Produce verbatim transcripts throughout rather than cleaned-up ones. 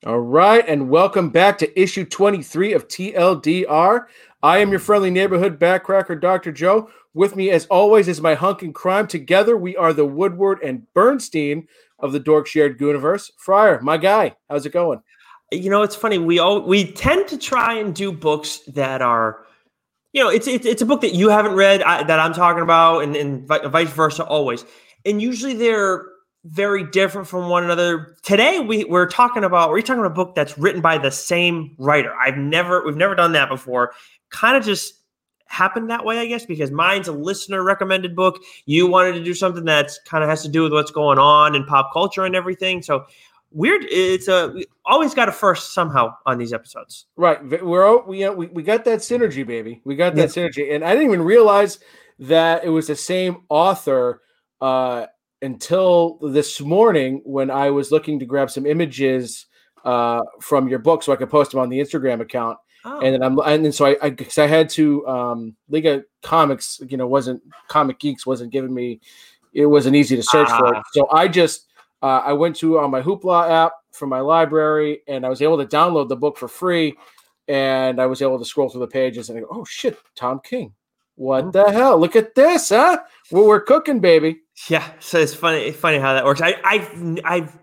All right, and welcome back to issue twenty-three of T L D R. I am your friendly neighborhood backcracker, Doctor Joe. With me, as always, is my hunk in crime. Together, we are the Woodward and Bernstein of the Dork Shared Gooniverse. Fryer, my guy, how's it going? You know, it's funny. We all we tend to try and do books that are, you know, it's it's, it's a book that you haven't read I, that I'm talking about, and, and vice versa always. And usually they're very different from one another. Today we we're talking about we're talking about a book that's written by the same writer. I've never we've never done that before. Kind of just happened that way, I guess, because mine's a listener recommended book. You wanted to do something that's kind of has to do with what's going on in pop culture and everything. So weird. It's a we always got a first somehow on these episodes. Right. We're we we we got that synergy, baby. We got that yeah. synergy, and I didn't even realize that it was the same author uh, until this morning when I was looking to grab some images uh, from your book so I could post them on the Instagram account. Oh. And then I'm and then so I I, cause I had to um, League of Comics, you know, wasn't Comic Geeks wasn't giving me it wasn't easy to search uh. for it. So I just uh, I went to on my Hoopla app from my library, and I was able to download the book for free, and I was able to scroll through the pages and I go, oh shit, Tom King. What the hell? Look at this, huh? Well, we're cooking, baby. Yeah. So it's funny, it's funny how that works. I I've I've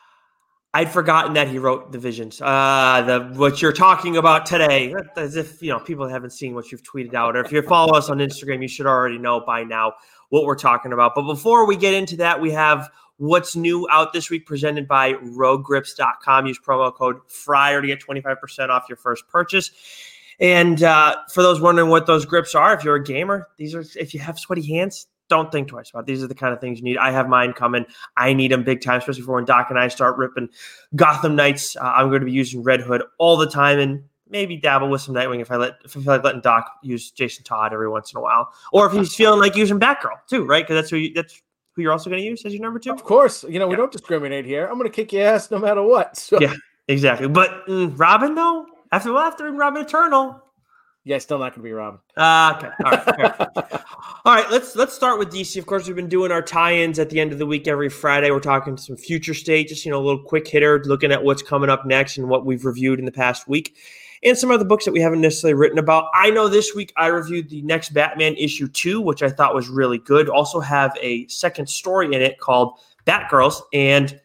I'd forgotten that he wrote the Visions. Uh, the what you're talking about today, as if you know people haven't seen what you've tweeted out, or if you follow us on Instagram, you should already know by now what we're talking about. But before we get into that, we have what's new out this week, presented by rogue grips dot com. Use promo code FRYER to get twenty-five percent off your first purchase. And uh, for those wondering what those grips are, if you're a gamer, these are if you have sweaty hands. Don't think twice about it. These are the kind of things you need. I have mine coming. I need them big time, especially for when Doc and I start ripping Gotham Knights. Uh, I'm going to be using Red Hood all the time, and maybe dabble with some Nightwing if I let if I feel like letting Doc use Jason Todd every once in a while, or if he's feeling like using Batgirl too, right? Because that's who you, that's who you're also going to use as your number two. Of course, you know we yeah. don't discriminate here. I'm going to kick your ass no matter what. So. Yeah, exactly. But mm, Robin though, after well, after Robin Eternal. Yeah, still not going to be Robin. Uh, okay. All right. All right. Let's let's start with D C. Of course, we've been doing our tie-ins at the end of the week every Friday. We're talking some future state, just you know, a little quick hitter, looking at what's coming up next and what we've reviewed in the past week, and some other books that we haven't necessarily written about. I know this week I reviewed the next Batman issue two, which I thought was really good. Also have a second story in it called Batgirls, and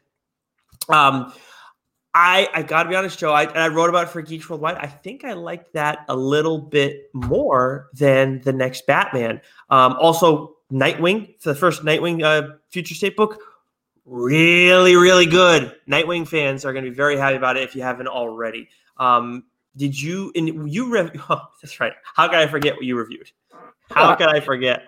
um. I, I got to be honest, Joe, I, I wrote about it for Geeks Worldwide. I think I liked that a little bit more than the next Batman. Um, also, Nightwing, for the first Nightwing uh, Future State book, really, really good. Nightwing fans are going to be very happy about it if you haven't already. Um, did you, and you, rev- oh, that's right. How could I forget what you reviewed? How could I forget?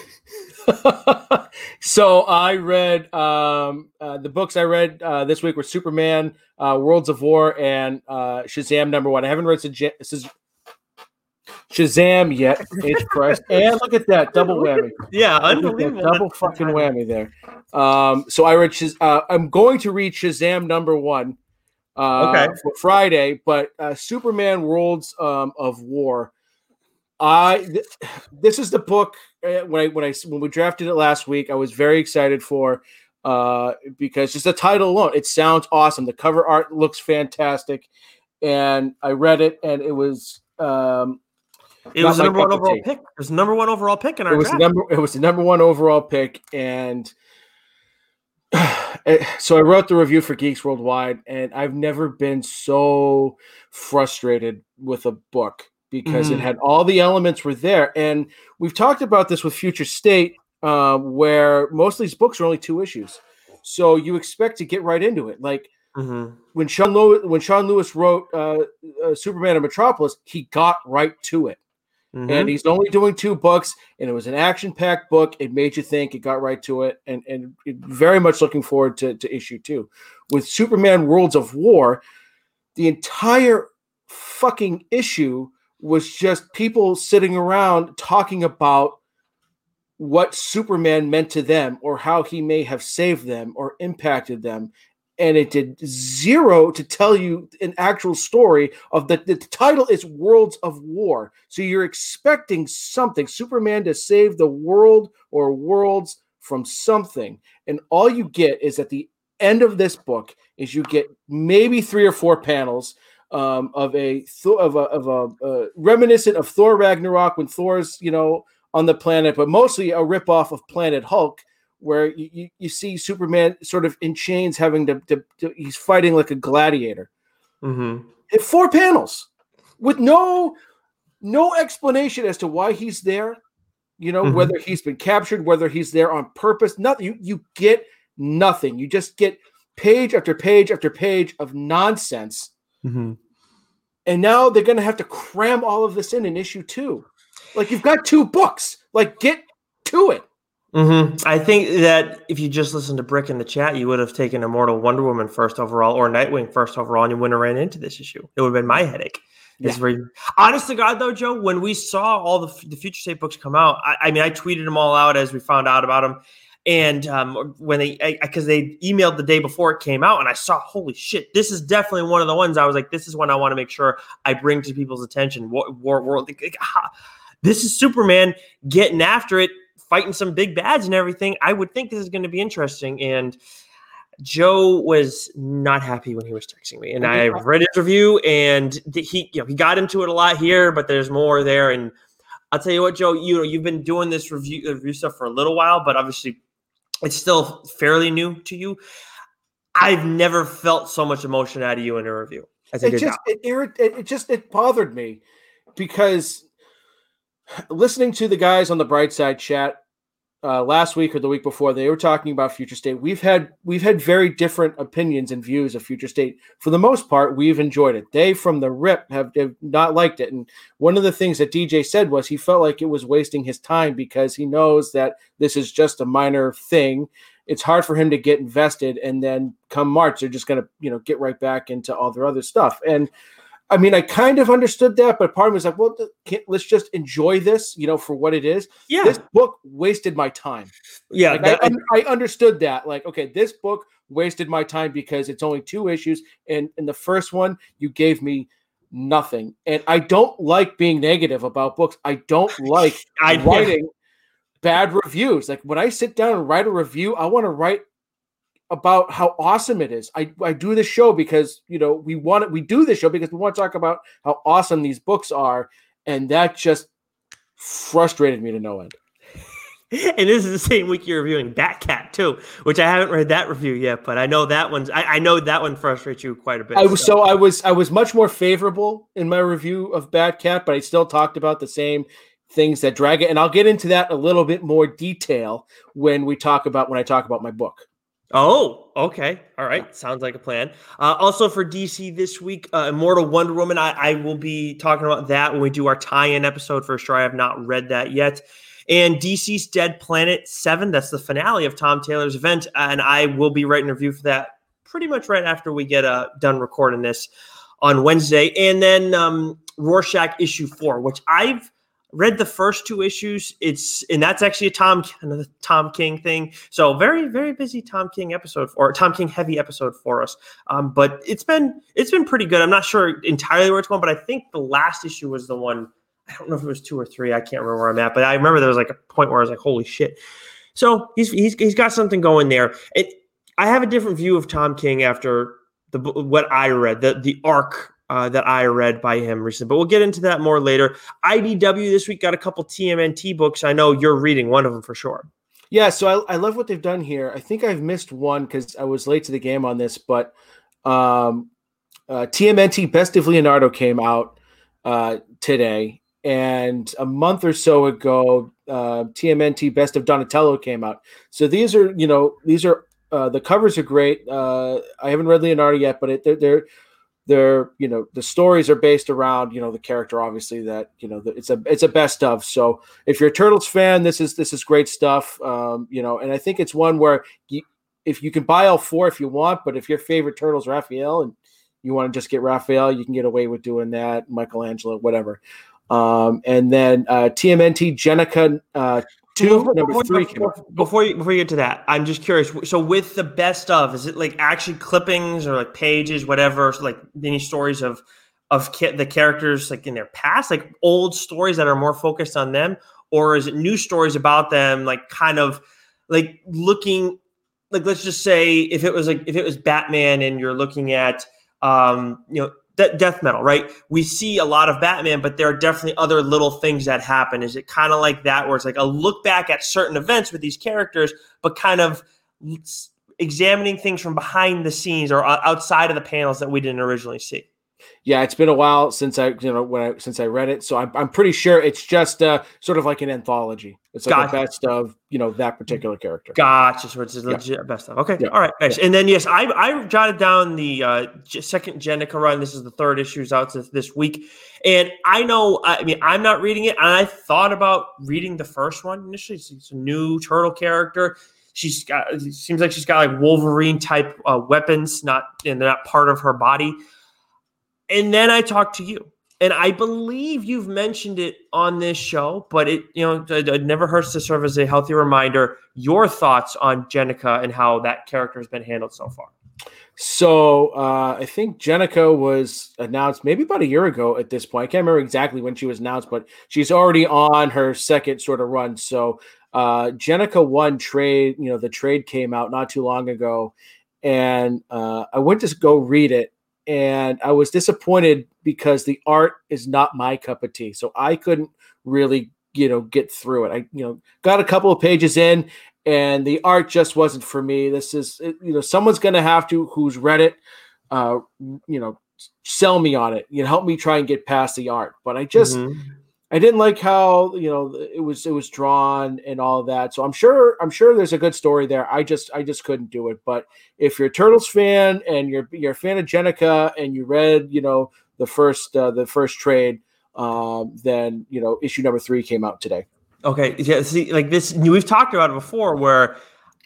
So I read um, uh, the books I read uh, this week were Superman, uh, Worlds of War, and uh, Shazam number one. I haven't read Shaz- Shazam yet. H Christ. And look at that double whammy. Yeah, unbelievable. Double fucking whammy there. Um, so I read. Shaz- uh, I'm going to read Shazam number one uh, okay. for Friday, but uh, Superman, Worlds um, of War. I th- this is the book uh, when I when I when we drafted it last week. I was very excited for uh, because just the title alone, it sounds awesome. The cover art looks fantastic, and I read it, and it was um, it was the number one overall pick. It was the number one overall pick in our it was draft. The number, it was the number one overall pick, and so I wrote the review for Geeks Worldwide, and I've never been so frustrated with a book. Because mm-hmm. it had all the elements were there. And we've talked about this with Future State, uh, where most of these books are only two issues. So you expect to get right into it. Like mm-hmm. when Sean Lewis, when Sean Lewis wrote uh, uh, Superman and Metropolis, he got right to it. Mm-hmm. And he's only doing two books, and it was an action-packed book. It made you think. It got right to it. And, and very much looking forward to, to issue two. With Superman Worlds of War, the entire fucking issue was just people sitting around talking about what Superman meant to them or how he may have saved them or impacted them. And it did zero to tell you an actual story of the, the title is Worlds of War. So you're expecting something, Superman to save the world or worlds from something. And all you get is that the end of this book is you get maybe three or four panels um, of a of a of a uh, reminiscent of Thor Ragnarok when Thor's you know on the planet, but mostly a ripoff of Planet Hulk, where you, you, you see Superman sort of in chains, having to, to, to he's fighting like a gladiator. Mm-hmm. Four panels with no no explanation as to why he's there. You know, mm-hmm. whether he's been captured, whether he's there on purpose. Nothing. You you get nothing. You just get page after page after page of nonsense. Mm-hmm. And now they're going to have to cram all of this in in issue two. Like, you've got two books. Like, get to it. Mm-hmm. I think that if you just listened to Brick in the chat, you would have taken Immortal Wonder Woman first overall or Nightwing first overall, and you wouldn't have ran into this issue. It would have been my headache. Yeah. Very, honest to God, though, Joe, when we saw all the, the Future State books come out, I, I mean, I tweeted them all out as we found out about them. And um, when they, because they emailed the day before it came out, and I saw, holy shit, this is definitely one of the ones I was like, this is one I want to make sure I bring to people's attention. War, war, war, this is Superman getting after it, fighting some big bads and everything. I would think this is going to be interesting. And Joe was not happy when he was texting me, and I read his review, and he, you know, he got into it a lot here, but there's more there. And I'll tell you what, Joe, you know, you've been doing this review, review stuff for a little while, but obviously it's still fairly new to you. I've never felt so much emotion out of you in a review. As it just, it, it, it just, it bothered me because listening to the guys on the Brightside chat uh, last week or the week before, they were talking about Future State. We've had we've had very different opinions and views of Future State. For the most part, we've enjoyed it. They, from the rip, have, have not liked it. And one of the things that D J said was he felt like it was wasting his time because he knows that this is just a minor thing. It's hard for him to get invested, and then come March, they're just going to, you know, get right back into all their other stuff. And I mean, I kind of understood that, but part of me was like, well, let's just enjoy this, you know, for what it is. Yeah. This book wasted my time. Yeah. Like, that, I, I understood that. Like, okay, this book wasted my time because it's only two issues. And in the first one, you gave me nothing. And I don't like being negative about books. I don't like I, writing bad reviews. Like, when I sit down and write a review, I want to write about how awesome it is. I, I do this show because, you know, we want it. We do this show because we want to talk about how awesome these books are. And that just frustrated me to no end. And this is the same week you're reviewing Batcat too, which I haven't read that review yet, but I know that one's, I, I know that one frustrates you quite a bit. I was, so. so I was, I was much more favorable in my review of Batcat, but I still talked about the same things that drag it. And I'll get into that a little bit more detail when we talk about, when I talk about my book. Oh, okay. All right. Sounds like a plan. Uh, also for D C this week, uh, Immortal Wonder Woman. I, I will be talking about that when we do our tie-in episode for sure. I have not read that yet. And D C's Dead Planet seven, that's the finale of Tom Taylor's event. And I will be writing a review for that pretty much right after we get uh, done recording this on Wednesday. And then um, Rorschach issue four, which I've read the first two issues. It's and that's actually a Tom another Tom King thing. So very very busy Tom King episode or Tom King heavy episode for us. Um, but it's been it's been pretty good. I'm not sure entirely where it's going, but I think the last issue was the one. I don't know if it was two or three. I can't remember where I'm at, but I remember there was like a point where I was like, "Holy shit!" So he's he's he's got something going there. It I have a different view of Tom King after the what I read the the arc. Uh, that I read by him recently, but we'll get into that more later. I D W this week got a couple T M N T books. I know you're reading one of them for sure. Yeah, so I, I love what they've done here. I think I've missed one because I was late to the game on this, but um, uh, T M N T Best of Leonardo came out uh, today, and a month or so ago, uh, T M N T Best of Donatello came out. So these are, you know, these are uh, the covers are great. Uh, I haven't read Leonardo yet, but it, they're they're They're, you know, the stories are based around, you know, the character, obviously, that, you know, it's a, it's a best of. So if you're a Turtles fan, this is, this is great stuff. Um, you know, and I think it's one where you, if you can buy all four, if you want, but if your favorite Turtle's Raphael and you want to just get Raphael, you can get away with doing that. Michelangelo, whatever. Um, and then uh, T M N T Jenica, uh, Two, before, number before, three. Before, before you before you get to that, I'm just curious. So with the best of, is it like actually clippings or like pages, whatever, so like many stories of of ca- the characters like in their past, like old stories that are more focused on them, or is it new stories about them, like kind of like looking like, let's just say if it was like if it was Batman and you're looking at, um, you know, de- death metal, right? We see a lot of Batman, but there are definitely other little things that happen. Is it kind of like that, where it's like a look back at certain events with these characters, but kind of examining things from behind the scenes or outside of the panels that we didn't originally see? Yeah, it's been a while since I, you know, when I since I read it, so I'm I'm pretty sure it's just uh, sort of like an anthology. It's like Gotcha. the best of, you know, that particular character. Gotcha. So it's legit yep. best of. Okay. Yep. All right. Nice. Yep. And then yes, I I jotted down the uh, second Jennika run. This is the third issues out this, this week, and I know. I mean, I'm not reading it, and I thought about reading the first one initially. It's, it's a new turtle character. She's got. It seems like she's got like Wolverine type uh, weapons, not and they're not part of her body. And then I talked to you, and I believe you've mentioned it on this show, but it, you know, it, it never hurts to serve as a healthy reminder. Your thoughts on Jennika and how that character has been handled so far. So uh, I think Jennika was announced maybe about a year ago at this point. I can't remember exactly when she was announced, but she's already on her second sort of run. So uh, Jennika one trade, you know, the trade came out not too long ago, and uh, I went to go read it. And I was disappointed because the art is not my cup of tea. So I couldn't really, you know, get through it. I, you know, got a couple of pages in and the art just wasn't for me. This is, you know, someone's going to have to, who's read it, uh, you know, sell me on it, you know, help me try and get past the art. But I just, mm-hmm. I didn't like how, you know, it was, it was drawn and all of that. So I'm sure, I'm sure there's a good story there. I just, I just couldn't do it. But if you're a Turtles fan and you're, you're a fan of Jennika and you read, you know, the first, uh, the first trade, um, then, you know, issue number three came out today. Okay. Yeah. See, like this, we've talked about it before where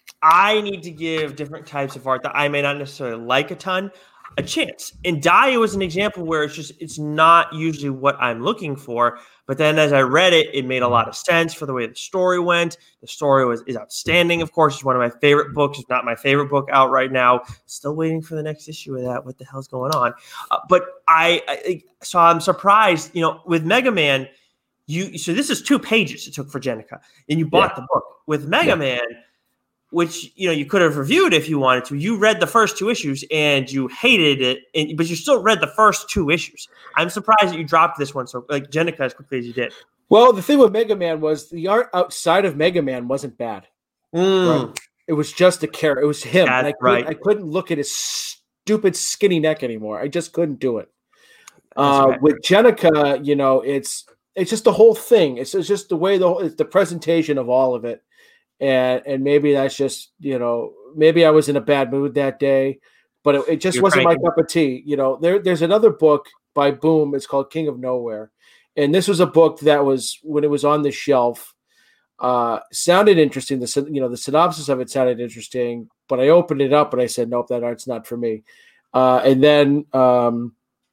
I need to give different types of art that I may not necessarily like a ton a chance. And Daya was an example where it's just, it's not usually what I'm looking for. But then as I read it, it made a lot of sense for the way the story went. The story was is outstanding, of course. It's one of my favorite books. It's not my favorite book out right now. Still waiting for the next issue of that. What the hell's going on? Uh, but I, I, so I'm surprised, you know, with Mega Man, you, so this is two pages it took for Jennika, and you bought yeah. the book. With Mega yeah. Man, which, you know, you could have reviewed if you wanted to. You read the first two issues and you hated it, and, but you still read the first two issues. I'm surprised that you dropped this one so like Jennika as quickly as you did. Well, the thing with Mega Man was the art outside of Mega Man wasn't bad. Mm. Right? It was just a character. It was him. That's and I, couldn't, right. I couldn't look at his stupid skinny neck anymore. I just couldn't do it. Uh, right. With Jennika, you know, it's it's just the whole thing. It's, it's just the way the it's the presentation of all of it. And and maybe that's just, you know, maybe I was in a bad mood that day, but it, it just You're wasn't cranking. my cup of tea. You know, there there's another book by Boom. It's called King of Nowhere. And this was a book that was, when it was on the shelf, uh, sounded interesting. The, you know, the synopsis of it sounded interesting, but I opened it up and I said, nope, that art's not for me. Uh, and then um,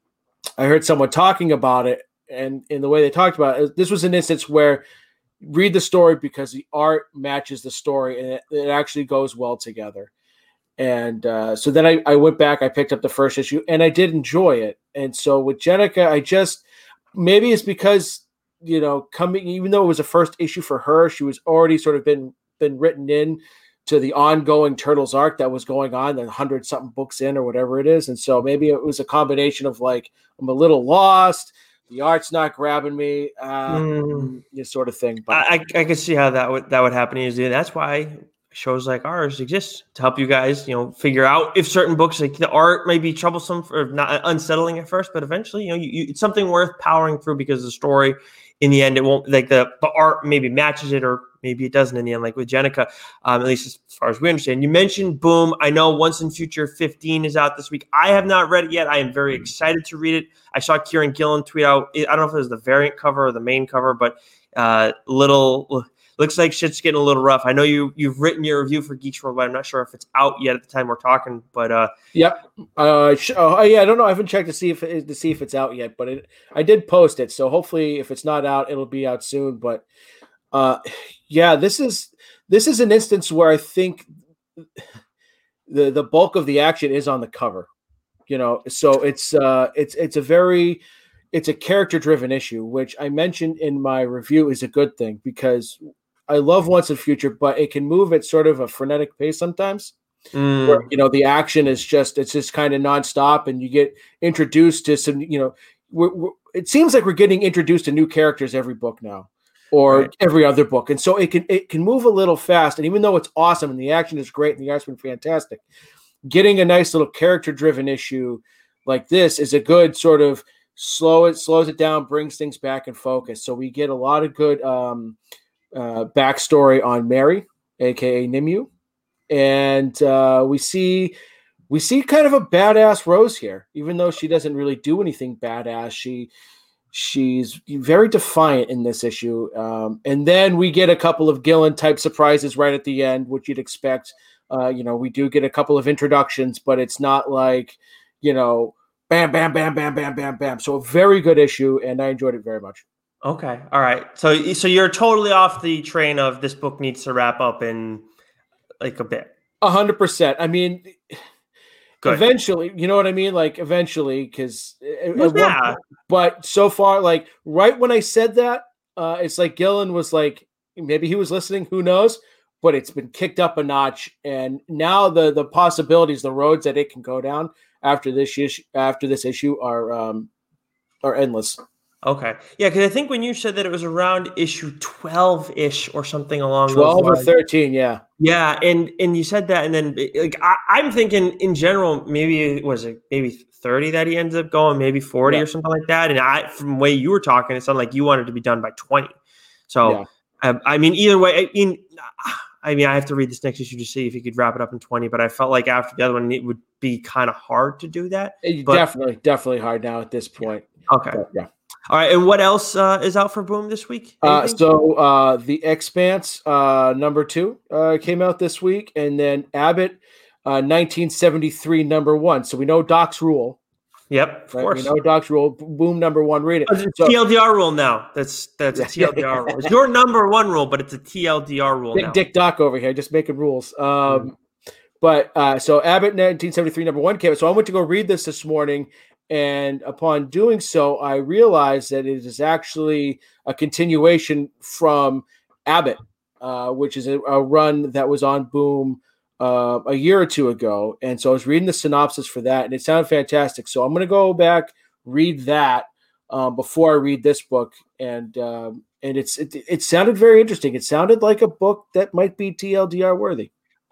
I heard someone talking about it, and in the way they talked about it, this was an instance where read the story because the art matches the story and it, it actually goes well together. And uh, so then I, I went back, I picked up the first issue and I did enjoy it. And so with Jennika, I just, maybe it's because, you know, coming, even though it was a first issue for her, she was already sort of been, been written in to the ongoing Turtles arc that was going on, the hundred something books in or whatever it is. And so maybe it was a combination of like, I'm a little lost. The art's not grabbing me, uh, mm. this sort of thing. But I, I can see how that would that would happen easily. That's why shows like ours exist to help you guys, you know, figure out if certain books, like the art, may be troublesome or not unsettling at first, but eventually, you know, you, you, it's something worth powering through because the story, in the end, it won't like the the art maybe matches it or maybe it doesn't in the end. Like with Jennika, um, at least as far as we understand. You mentioned Boom. I know Once and Future fifteen is out this week. I have not read it yet. I am very excited to read it. I saw Kieran Gillen tweet out, I don't know if it was the variant cover or the main cover, but uh, little looks like shit's getting a little rough. I know you, you've written your review for Geeks Worldwide. I'm not sure if it's out yet at the time we're talking, but uh, yeah. Uh, sh- oh, yeah, I don't know. I haven't checked to see if it, to see if it's out yet, but it, I did post it. So hopefully if it's not out, it'll be out soon. But uh, yeah, this is this is an instance where I think the the bulk of the action is on the cover. You know, so it's uh, it's it's a very it's a character driven issue, which I mentioned in my review is a good thing because I love Once and Future, but it can move at sort of a frenetic pace sometimes. Mm. where, you know, the action is just, it's just kind of nonstop, and you get introduced to some, you know, we're, we're, it seems like we're getting introduced to new characters every book now, or Right. every other book. And so it can, it can move a little fast. And even though it's awesome and the action is great and the art's been fantastic, getting a nice little character driven issue like this is a good sort of slow it, slows it down, brings things back in focus. So we get a lot of good um, uh, backstory on Mary, A K A Nimue. And uh, we see, we see kind of a badass Rose here, even though she doesn't really do anything badass. She, She's very defiant in this issue. Um, and then we get a couple of Gillen type surprises right at the end, which you'd expect. Uh, you know, we do get a couple of introductions, but it's not like, you know, bam, bam, bam, bam, bam, bam, bam. So a very good issue, and I enjoyed it very much. Okay. All right. So, so you're totally off the train of this book needs to wrap up in like a bit. A hundred percent. I mean, Good. Eventually, you know what I mean? Like eventually, because Well, yeah. but so far, like right when I said that, uh, it's like Gillen was like, maybe he was listening, who knows? But it's been kicked up a notch, and now the the possibilities, the roads that it can go down after this issue, after this issue, are um, are endless. Okay, yeah, because I think when you said that it was around issue twelve ish or something along twelve those or lines. thirteen, yeah, yeah, and and you said that, and then like I, I'm thinking in general, maybe it was it maybe thirty that he ended up going, maybe forty yeah. or something like that. And I, from the way you were talking, it sounded like you wanted to be done by twenty. So, yeah. um, I mean, either way, I mean. I mean, I have to read this next issue to see if he could wrap it up in twenty, but I felt like after the other one, it would be kind of hard to do that. But, definitely, definitely hard now at this point. Okay. But, yeah. All right. And what else uh, is out for Boom this week? Uh, so uh, The Expanse uh, number two uh, came out this week, and then Abbott uh, nineteen seventy-three number one. So we know Doc's Rule. Yep, of right? course. We know Doc's Rule. Boom number one. Read it. Oh, it's a so, T L D R rule now. That's that's a T L D R rule. It's your number one rule, but it's a T L D R rule Big now. Dick Doc over here, just making rules. Um, mm-hmm. But uh, so Abbott nineteen seventy-three number one came out. So I went to go read this this morning, and upon doing so, I realized that it is actually a continuation from Abbott, uh, which is a, a run that was on Boom uh, a year or two ago. And so I was reading the synopsis for that, and it sounded fantastic. So I'm going to go back, read that um, before I read this book. And um, and it's it, it sounded very interesting. It sounded like a book that might be T L D R worthy.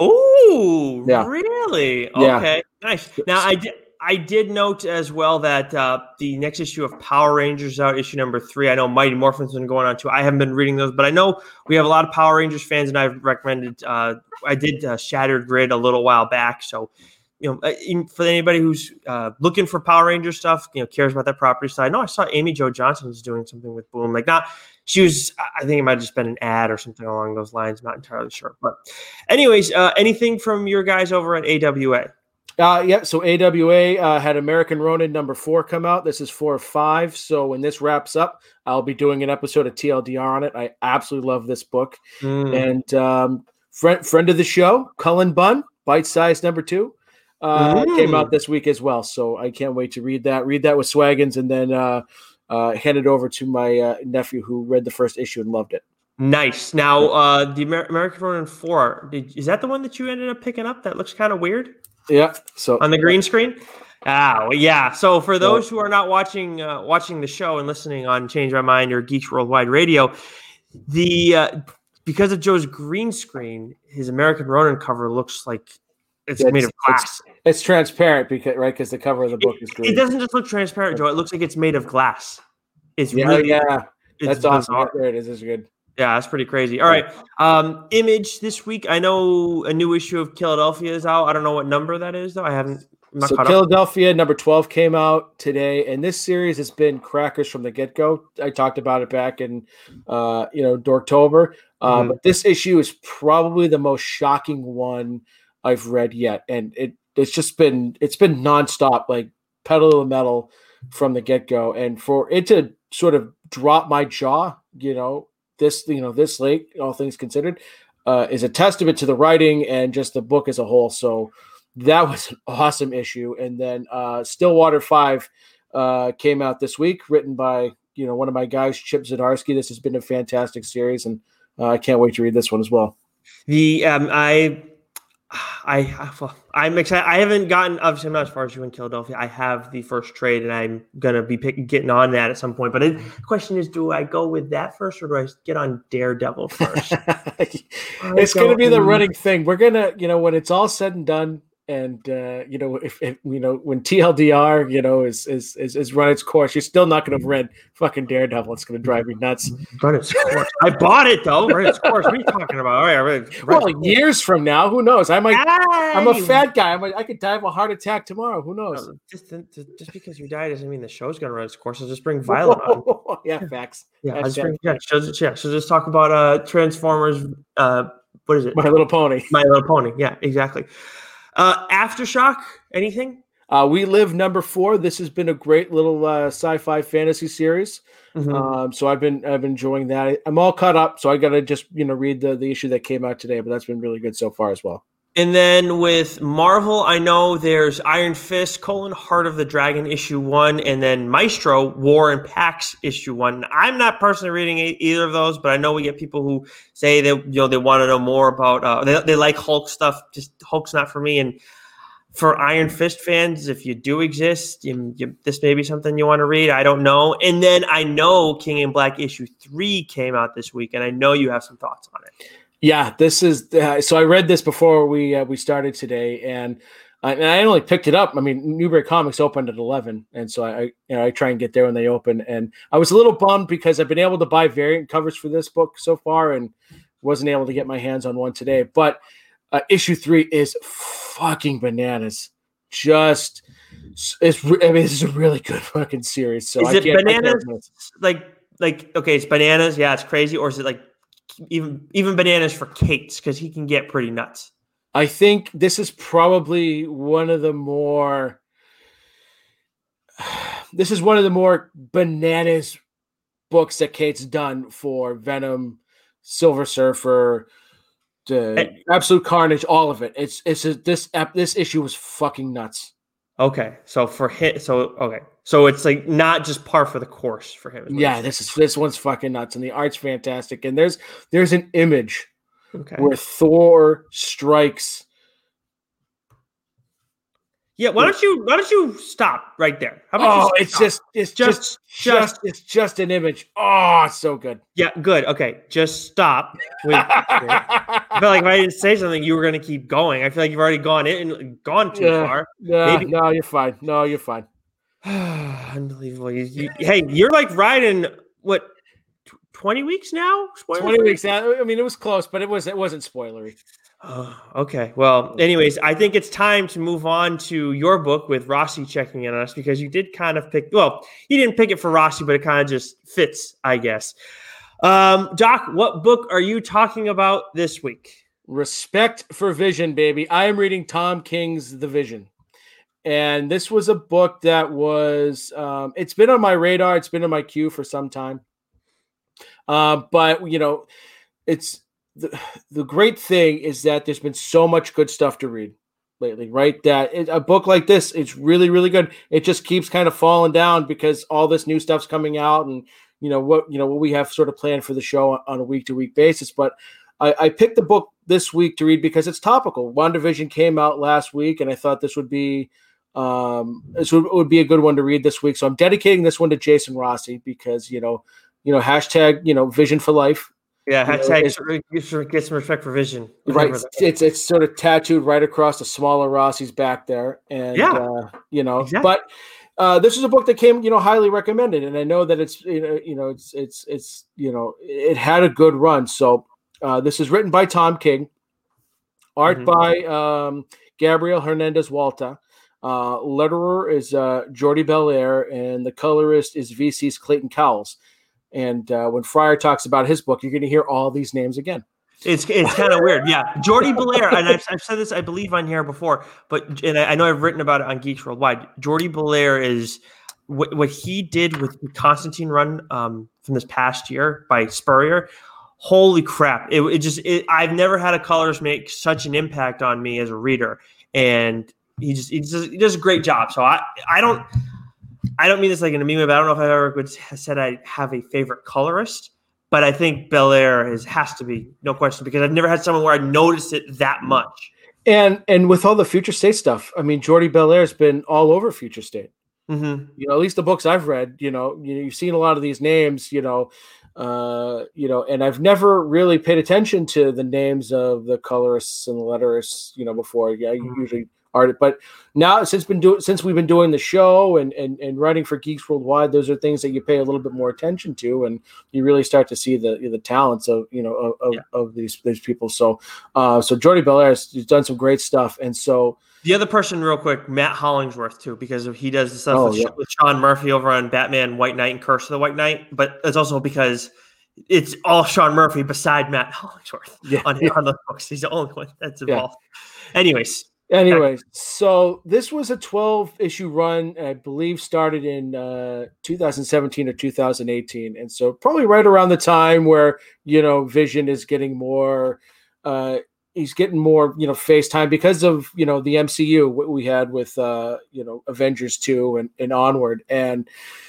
Oh, yeah. really? Yeah. Okay, nice. Now I did. I did note as well that uh, the next issue of Power Rangers is out, issue number three. I know Mighty Morphin's been going on too. I haven't been reading those, but I know we have a lot of Power Rangers fans, and I've recommended. Uh, I did uh, Shattered Grid a little while back, so you know, for anybody who's uh, looking for Power Ranger stuff, you know, cares about that property side. No, I saw Amy Jo Johnson was doing something with Boom, like not. She was, I think it might have just been an ad or something along those lines. Not entirely sure, but anyways, uh, anything from your guys over at A W A? Uh, yeah, so A W A uh, had American Ronin number four come out. This is four or five. So when this wraps up, I'll be doing an episode of T L D R on it. I absolutely love this book. Mm. And um, friend friend of the show, Cullen Bunn, Bite Size number two, uh, mm. came out this week as well. So I can't wait to read that. Read that with Swaggins, and then uh, uh, hand it over to my uh, nephew who read the first issue and loved it. Nice. Now, uh, the Amer- American Ronin four, did, is that the one that you ended up picking up? That looks kind of weird. Yeah. So on the green screen. Ah, well, yeah. So for those who are not watching uh, watching the show and listening on Change My Mind or Geeks Worldwide Radio, the uh, because of Joe's green screen, his American Ronin cover looks like it's, it's made of glass. It's, it's transparent because right because the cover of the book it, is green. It doesn't just look transparent, Joe. It looks like it's made of glass. It's yeah, really yeah. It's That's awesome. bizarre. There it is. It's good. Yeah, that's pretty crazy. All right. Um, Image this week. I know a new issue of Philadelphia is out. I don't know what number that is, though. I haven't. I'm not so caught Philadelphia up. number twelve came out today, and this series has been crackers from the get-go. I talked about it back in, uh, you know, Dorktober. Uh, mm-hmm. But this issue is probably the most shocking one I've read yet, and it it's just been it's been nonstop, like pedal to the metal from the get-go, and for it to sort of drop my jaw, you know. This, you know, this late, all things considered, uh, is a testament to the writing and just the book as a whole. So that was an awesome issue. And then uh, Stillwater five uh, came out this week, written by, you know, one of my guys, Chip Zdarsky. This has been a fantastic series, and uh, I can't wait to read this one as well. The um, I I, well, I'm excited. I haven't gotten, obviously, I'm not as far as you in Philadelphia. I have the first trade, and I'm going to be pick, getting on that at some point. But it, the question is, do I go with that first, or do I get on Daredevil first? It's going to be the running thing. We're going to, you know, when it's all said and done, and uh, you know, if, if you know, when T L D R, you know, is is is, is run its course, you're still not going to have read fucking Daredevil. It's going to drive me nuts. Run its course. I bought it though. Run its course. What are you talking about? All right, I read, well, years from now, who knows? I might. Hey. I'm a fat guy. I might. I could die of a heart attack tomorrow. Who knows? No, just, just because you die doesn't mean the show's going to run its course. I'll just bring Violet on. yeah, facts. Yeah, I'll just bring, yeah, so, yeah. So just talk about uh Transformers. Uh, what is it? My Little Pony. My Little Pony. Yeah, exactly. Uh, Aftershock, anything? Uh, We Live number four. This has been a great little uh, sci-fi fantasy series. Mm-hmm. Um, so I've been I've been enjoying that. I'm all caught up, so I got to just you know read the the issue that came out today. But that's been really good so far as well. And then with Marvel, I know there's Iron Fist, colon, Heart of the Dragon issue one, and then Maestro, War and Pax issue one. I'm not personally reading either of those, but I know we get people who say that you know they want to know more about. Uh, they they like Hulk stuff. Just Hulk's not for me. And for Iron Fist fans, if you do exist, you, you, this may be something you want to read. I don't know. And then I know King in Black issue three came out this week, and I know you have some thoughts on it. Yeah, this is uh, so. I read this before we uh, we started today, and uh, and I only picked it up. I mean, Newbury Comics opened at eleven, and so I you know I try and get there when they open. And I was a little bummed because I've been able to buy variant covers for this book so far, and wasn't able to get my hands on one today. But uh, issue three is fucking bananas. Just it's. I mean, this is a really good fucking series. So is I it can't, bananas? I can't like like okay, it's bananas. Yeah, it's crazy. Or is it like Even even bananas for Cates, because he can get pretty nuts. I think this is probably one of the more. This is one of the more bananas books that Cates done for Venom, Silver Surfer, the hey. Absolute Carnage, all of it. It's it's a, this this issue was fucking nuts. Okay, so for hit, so okay, so it's like not just par for the course for him. Yeah, this is this one's fucking nuts, and the art's fantastic. And there's there's an image okay. where Thor strikes. Yeah, why don't you why don't you stop right there? How about oh, it's stop? just it's just, just just it's just an image. Oh, it's so good. Yeah, good. Okay, just stop. With, I feel like if I didn't say something, you were going to keep going. I feel like you've already gone in, gone too yeah, far. Yeah, Maybe. no, you're fine. No, you're fine. Unbelievable. You, you, hey, you're like riding what twenty weeks now? Spoiler twenty free? Weeks now. I mean, it was close, but it was it wasn't spoilery. Oh, okay. Well, anyways, I think it's time to move on to your book with Rossi checking in on us, because you did kind of pick, well, you didn't pick it for Rossi, but it kind of just fits, I guess. Um, Doc, what book are you talking about this week? Respect for Vision, baby. I am reading Tom King's The Vision. And this was a book that was, um, it's been on my radar. It's been on my queue for some time. Uh, but, you know, it's, The, the great thing is that there's been so much good stuff to read lately, right? That it, a book like this, it's really, really good. It just keeps kind of falling down because all this new stuff's coming out, and you know what, you know what we have sort of planned for the show on a week to week basis. But I, I picked the book this week to read because it's topical. WandaVision came out last week, and I thought this would be um, this would, would be a good one to read this week. So I'm dedicating this one to Jason Rossi because you know, you know, hashtag you know Vision for Life. Yeah, hashtag you know, get some respect for Vision. Right, it's it's sort of tattooed right across the smaller Rossi's back there, and yeah, uh, you know. Exactly. But uh, this is a book that came, you know, highly recommended, and I know that it's you know, you know, it's it's it's you know, it had a good run. So uh, this is written by Tom King, art mm-hmm. by um, Gabriel Hernandez Walta, uh, letterer is uh, Jordi Belair, and the colorist is V C's Clayton Cowles. And uh, when Fryer talks about his book, you're going to hear all these names again. It's it's kind of weird, yeah. Jordi Belair, and I've, I've said this, I believe, on here before, but and I, I know I've written about it on Geeks Worldwide. Jordi Belair is what, what he did with the Constantine run um, from this past year by Spurrier. Holy crap! It, it just it, I've never had a colorist make such an impact on me as a reader, and he just he does, he does a great job. So I I don't. I don't mean this like in a meme, but I don't know if I've ever would said I have a favorite colorist, but I think Belair is has to be, no question, because I've never had someone where I noticed it that much. And and with all the Future State stuff, I mean, Jordy Belair's been all over Future State. Mm-hmm. You know, at least the books I've read, you know, you know, you've seen a lot of these names, you know, uh, you know, and I've never really paid attention to the names of the colorists and the letterists, you know, before. Yeah, you usually art, but now since been doing since we've been doing the show and, and and writing for Geeks Worldwide, those are things that you pay a little bit more attention to, and you really start to see the the talents of you know of, of, yeah. of these these people. So, uh, so Jordy Belair has done some great stuff, and so. The other person, real quick, Matt Hollingsworth, too, because he does the stuff oh, with, yeah. with Sean Murphy over on Batman, White Knight, and Curse of the White Knight. But it's also because it's all Sean Murphy beside Matt Hollingsworth yeah, on, yeah. on the books. He's the only one that's involved. Yeah. Anyways. Anyways, okay. So this was a twelve-issue run, I believe started in uh, two thousand seventeen or two thousand eighteen. And so probably right around the time where, you know, Vision is getting more uh, – he's getting more, you know, face time because of, you know, the M C U, what we had with, uh, you know, Avengers two and, and onward. And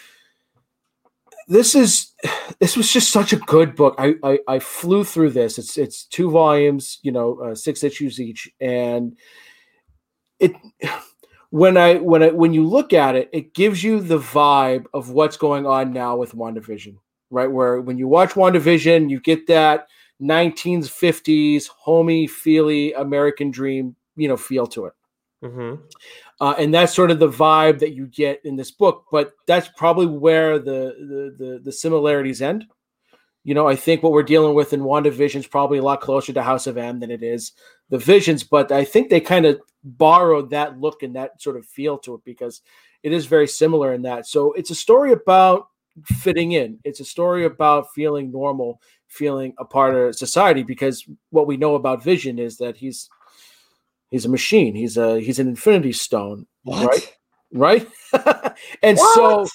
this is, this was just such a good book. I, I, I flew through this. It's, it's two volumes, you know, uh, six issues each. And it, when I, when I, when you look at it, it gives you the vibe of what's going on now with WandaVision, right? Where when you watch WandaVision, you get that nineteen fifties homey feely American dream, you know, feel to it. Mm-hmm. Uh, and that's sort of the vibe that you get in this book, but that's probably where the, the, the, the similarities end. You know, I think what we're dealing with in WandaVision is probably a lot closer to House of M than it is the Visions, but I think they kind of borrowed that look and that sort of feel to it because it is very similar in that. So it's a story about fitting in. It's a story about feeling normal, feeling a part of society, because what we know about Vision is that he's he's a machine. He's a he's an Infinity Stone, what? right? Right? And what? so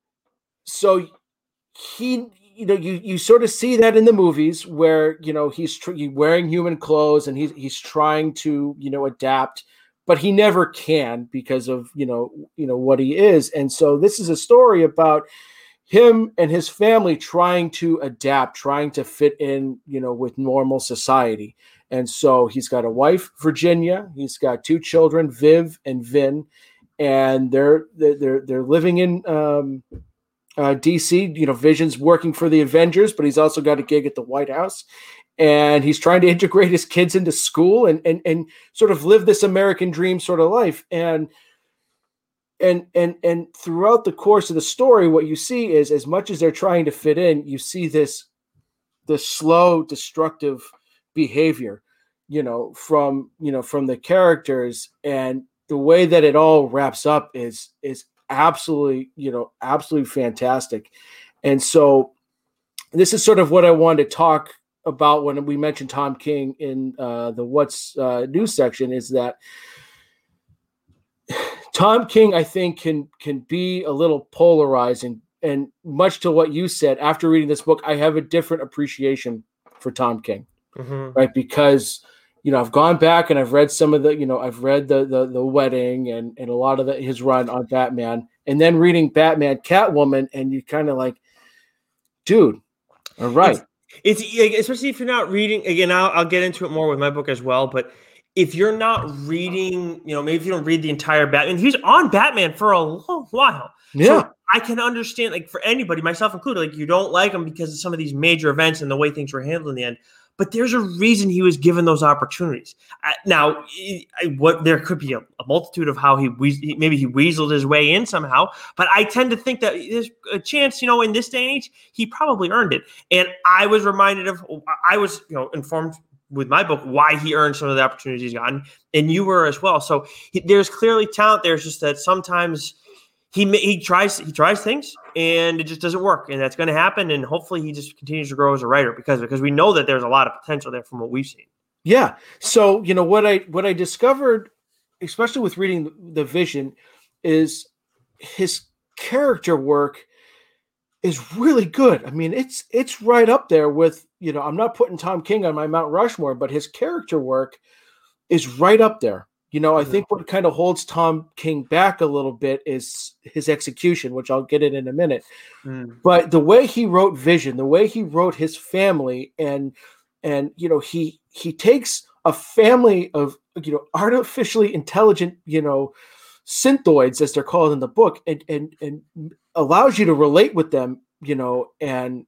so he, you know, you you sort of see that in the movies where, you know, he's tr- wearing human clothes and he's he's trying to, you know, adapt, but he never can because of, you know, you know what he is. And so this is a story about him and his family trying to adapt, trying to fit in, you know, with normal society. And so he's got a wife, Virginia. He's got two children, Viv and Vin, and they're they're they're living in um, uh, D C. You know, Vision's working for the Avengers, but he's also got a gig at the White House, and he's trying to integrate his kids into school and and and sort of live this American dream sort of life. And And and and throughout the course of the story, what you see is, as much as they're trying to fit in, you see this this slow, destructive behavior, you know, from you know from the characters, and the way that it all wraps up is is absolutely you know absolutely fantastic. And so, this is sort of what I wanted to talk about when we mentioned Tom King in uh, the What's uh, New section, is that Tom King, I think, can can be a little polarizing, and much to what you said, after reading this book, I have a different appreciation for Tom King, mm-hmm. right? Because, you know, I've gone back and I've read some of the, you know, I've read the the, the Wedding and, and a lot of the, his run on Batman, and then reading Batman Catwoman, and you kind of like, dude, all right. It's, it's especially if you're not reading, again, I'll, I'll get into it more with my book as well, but if you're not reading, you know, maybe if you don't read the entire Batman, he's on Batman for a long while. Yeah. So I can understand, like, for anybody, myself included, like, you don't like him because of some of these major events and the way things were handled in the end. But there's a reason he was given those opportunities. Uh, now, I, what there could be a, a multitude of how he, we, maybe he weaseled his way in somehow. But I tend to think that there's a chance, you know, in this day and age, he probably earned it. And I was reminded of, I was, you know, informed with my book why he earned some of the opportunities he's gotten, and you were as well. So he, there's clearly talent there. It's just that sometimes he he tries he tries things and it just doesn't work, and that's going to happen. And hopefully he just continues to grow as a writer because because we know that there's a lot of potential there from what we've seen. Yeah. So you know what I what I discovered, especially with reading the Vision, is his character work is really good. I mean, it's it's right up there with, you know, I'm not putting Tom King on my Mount Rushmore, but his character work is right up there. You know, I think what kind of holds Tom King back a little bit is his execution, which I'll get in in a minute. Mm. But the way he wrote Vision, the way he wrote his family, and and you know, he he takes a family of, you know, artificially intelligent, you know, synthoids, as they're called in the book, and and and allows you to relate with them, you know, and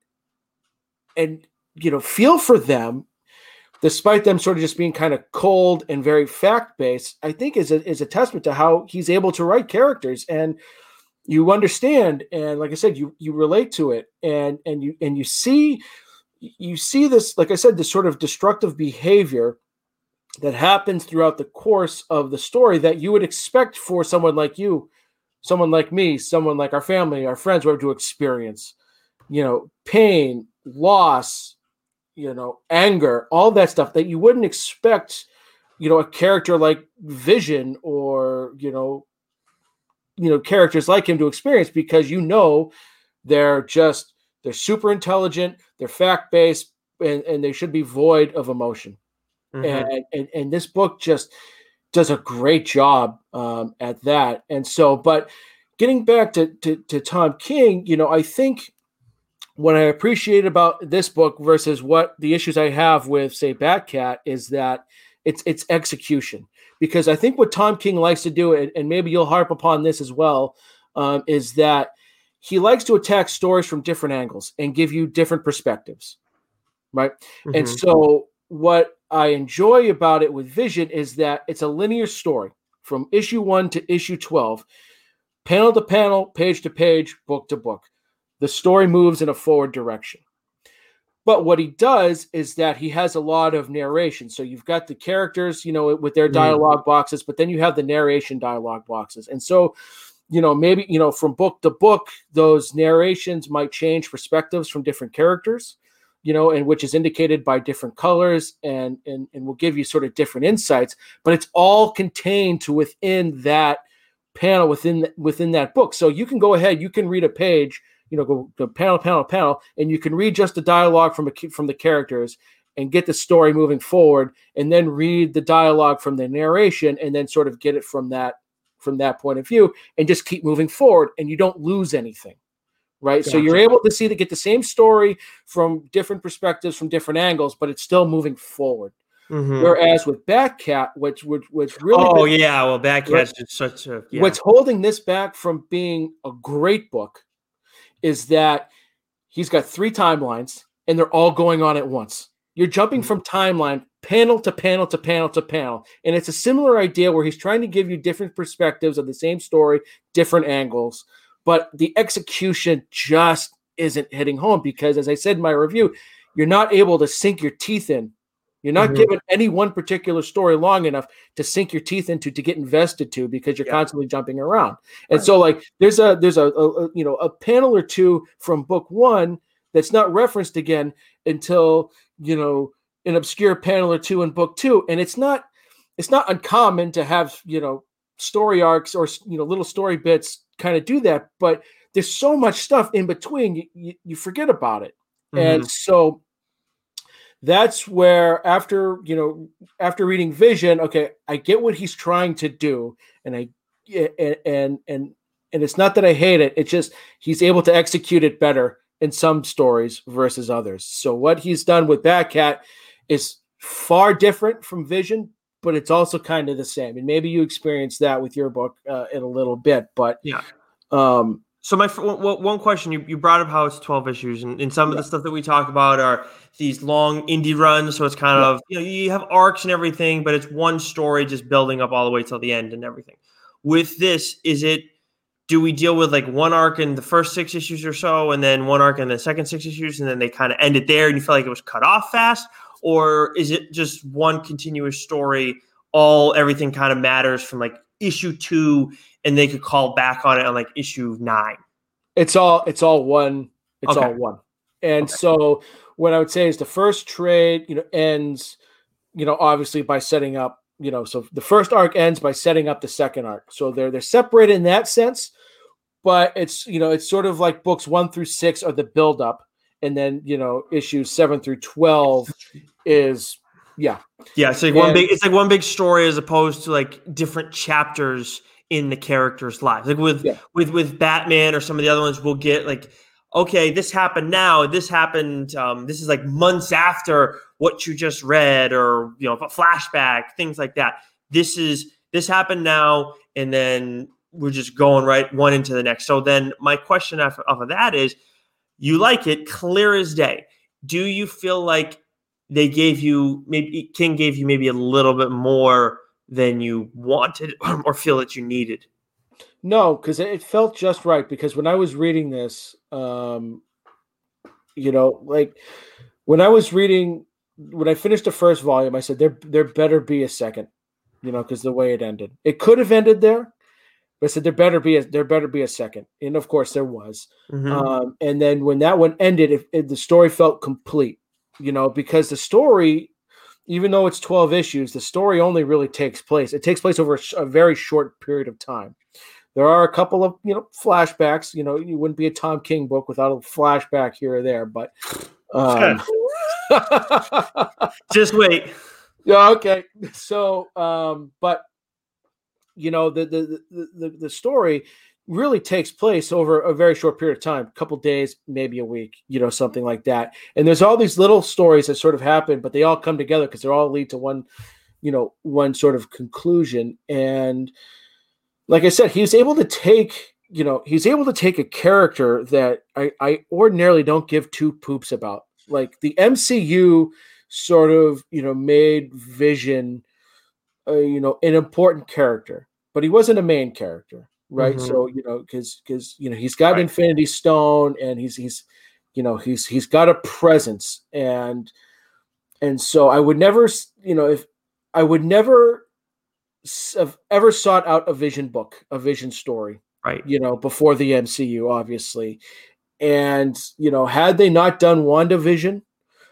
and you know, feel for them, despite them sort of just being kind of cold and very fact based. I think is a is a testament to how he's able to write characters, and you understand, and like I said, you you relate to it, and and you and you see you see this, like I said, this sort of destructive behavior that happens throughout the course of the story that you would expect for someone like you, someone like me, someone like our family, our friends, who have to experience, you know, pain, loss, you know, anger, all that stuff that you wouldn't expect, you know, a character like Vision or, you know, you know, characters like him to experience, because, you know, they're just, they're super intelligent, they're fact-based, and, and they should be void of emotion. Mm-hmm. And, and and this book just does a great job um, at that. And so, but getting back to, to to Tom King, you know, I think what I appreciate about this book versus what the issues I have with, say, Batcat, is that it's it's execution. Because I think what Tom King likes to do, and, and maybe you'll harp upon this as well, um, is that he likes to attack stories from different angles and give you different perspectives, right? Mm-hmm. And so what I enjoy about it with Vision is that it's a linear story from issue one to issue twelve, panel to panel, page to page, book to book. The story moves in a forward direction. But what he does is that he has a lot of narration. So you've got the characters, you know, with their dialogue mm. boxes, but then you have the narration dialogue boxes. And so, you know, maybe, you know, from book to book, those narrations might change perspectives from different characters, you know, and which is indicated by different colors, and, and, and will give you sort of different insights, but it's all contained to within that panel, within, within that book. So you can go ahead, you can read a page, you know, go, go panel, panel, panel, and you can read just the dialogue from a, from the characters and get the story moving forward, and then read the dialogue from the narration, and then sort of get it from that, from that point of view, and just keep moving forward, and you don't lose anything, right? Gotcha. So you're able to see to get the same story from different perspectives, from different angles, but it's still moving forward. Mm-hmm. Whereas with Batcat, which which which really oh been, yeah, well, Batcat's just such a yeah. what's holding this back from being a great book is that he's got three timelines, and they're all going on at once. You're jumping from timeline, panel to panel to panel to panel. And it's a similar idea where he's trying to give you different perspectives of the same story, different angles. But the execution just isn't hitting home because, as I said in my review, you're not able to sink your teeth in. You're not mm-hmm. given any one particular story long enough to sink your teeth into, to get invested to, because you're yeah. constantly jumping around. And right. so, like, there's a there's a, a, a you know a panel or two from book one that's not referenced again until, you know, an obscure panel or two in book two, and it's not it's not uncommon to have, you know, story arcs or, you know, little story bits kind of do that, but there's so much stuff in between, you you, you forget about it, mm-hmm. and so. That's where, after, you know, after reading Vision, okay, I get what he's trying to do, and I and and and and it's not that I hate it. It's just he's able to execute it better in some stories versus others. So what he's done with Batcat is far different from Vision, but it's also kind of the same. And maybe you experienced that with your book uh, in a little bit, but yeah. Um, So my one question, you, you brought up how it's twelve issues, and, and some yeah. of the stuff that we talk about are these long indie runs. So it's kind yeah. of, you know, you have arcs and everything, but it's one story just building up all the way till the end and everything. With this, is it, do we deal with like one arc in the first six issues or so, and then one arc in the second six issues, and then they kind of end it there and you feel like it was cut off fast? Or is it just one continuous story, all everything kind of matters from like issue two, and they could call back on it on like issue nine? It's all it's all one. It's okay. all one. And okay. so what I would say is the first trade, you know, ends, you know, obviously by setting up, you know, so the first arc ends by setting up the second arc. So they're they're separated in that sense, but it's, you know, it's sort of like books one through six are the buildup, and then, you know, issues seven through twelve is yeah. Yeah, it's like and, one big it's like one big story as opposed to like different chapters in the characters' lives. Like with, yeah. with, with Batman or some of the other ones, we'll get like okay, this happened now, this happened, um, this is like months after what you just read, or, you know, a flashback, things like that. This is, this happened now, and then we're just going right one into the next. So then my question off, off of that is, you like it clear as day. Do you feel like they gave you, maybe King gave you maybe a little bit more than you wanted or feel that you needed? No, because it felt just right. Because when I was reading this, um, you know, like when I was reading, when I finished the first volume, I said there there better be a second, you know, because the way it ended, it could have ended there, but I said there better be a there better be a second, and of course there was. Mm-hmm. Um, and then when that one ended, it, it, the story felt complete, you know, because the story, even though it's twelve issues, the story only really takes place. It takes place over a, a very short period of time. There are a couple of, you know, flashbacks. You know, you wouldn't be a Tom King book without a flashback here or there, but um, just wait. Yeah, okay. So, um, but you know, the the, the the the story really takes place over a very short period of time, a couple days, maybe a week, you know, something like that. And there's all these little stories that sort of happen, but they all come together because they all lead to one, you know, one sort of conclusion. And like I said, he was able to take, you know, he's able to take a character that I, I ordinarily don't give two poops about. Like the M C U sort of, you know, made Vision, uh, you know, an important character, but he wasn't a main character, right? Mm-hmm. So, you know, because because you know he's got Right. Infinity Stone, and he's he's, you know, he's he's got a presence, and and so I would never, you know, if I would never have ever sought out a Vision book, a Vision story, Right. you know, before the M C U, obviously. And, you know, had they not done WandaVision,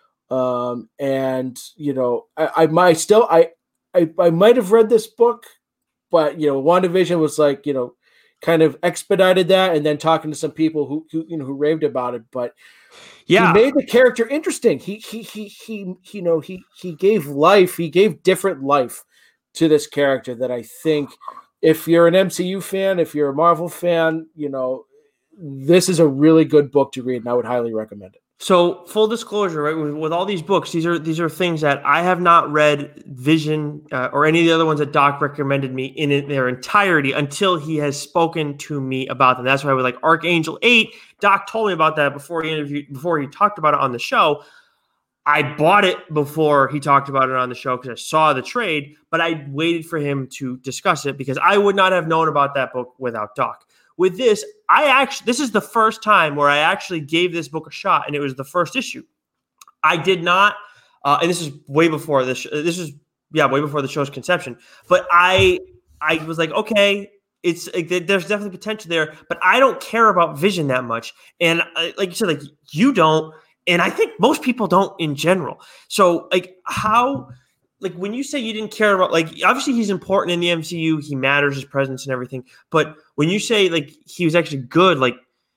um, and, you know, I, I might still, I, I, I might have read this book, but, you know, WandaVision was like, you know, kind of expedited that. And then talking to some people who, who you know, who raved about it, but yeah, he made the character interesting. He, he, he, he, you know, he, he gave life, he gave different life to this character that I think if you're an M C U fan, if you're a Marvel fan, you know, this is a really good book to read, and I would highly recommend it. So full disclosure, right, with, with all these books, these are these are things that I have not read Vision uh, or any of the other ones that Doc recommended me in, in their entirety until he has spoken to me about them. That's why I was like Archangel eight. Doc told me about that before he interviewed, before he talked about it on the show. I bought it before he talked about it on the show because I saw the trade, but I waited for him to discuss it because I would not have known about that book without Doc. With this, I actually, this is the first time where I actually gave this book a shot, and it was the first issue. I did not, uh, and this is way before this, this is, yeah, way before the show's conception, but I, I was like, okay, it's like, there's definitely potential there, but I don't care about Vision that much. And uh, like you said, like you don't, and I think most people don't in general. So like how, like when you say you didn't care about, like, obviously he's important in the M C U, he matters, his presence and everything. But when you say like he was actually good, like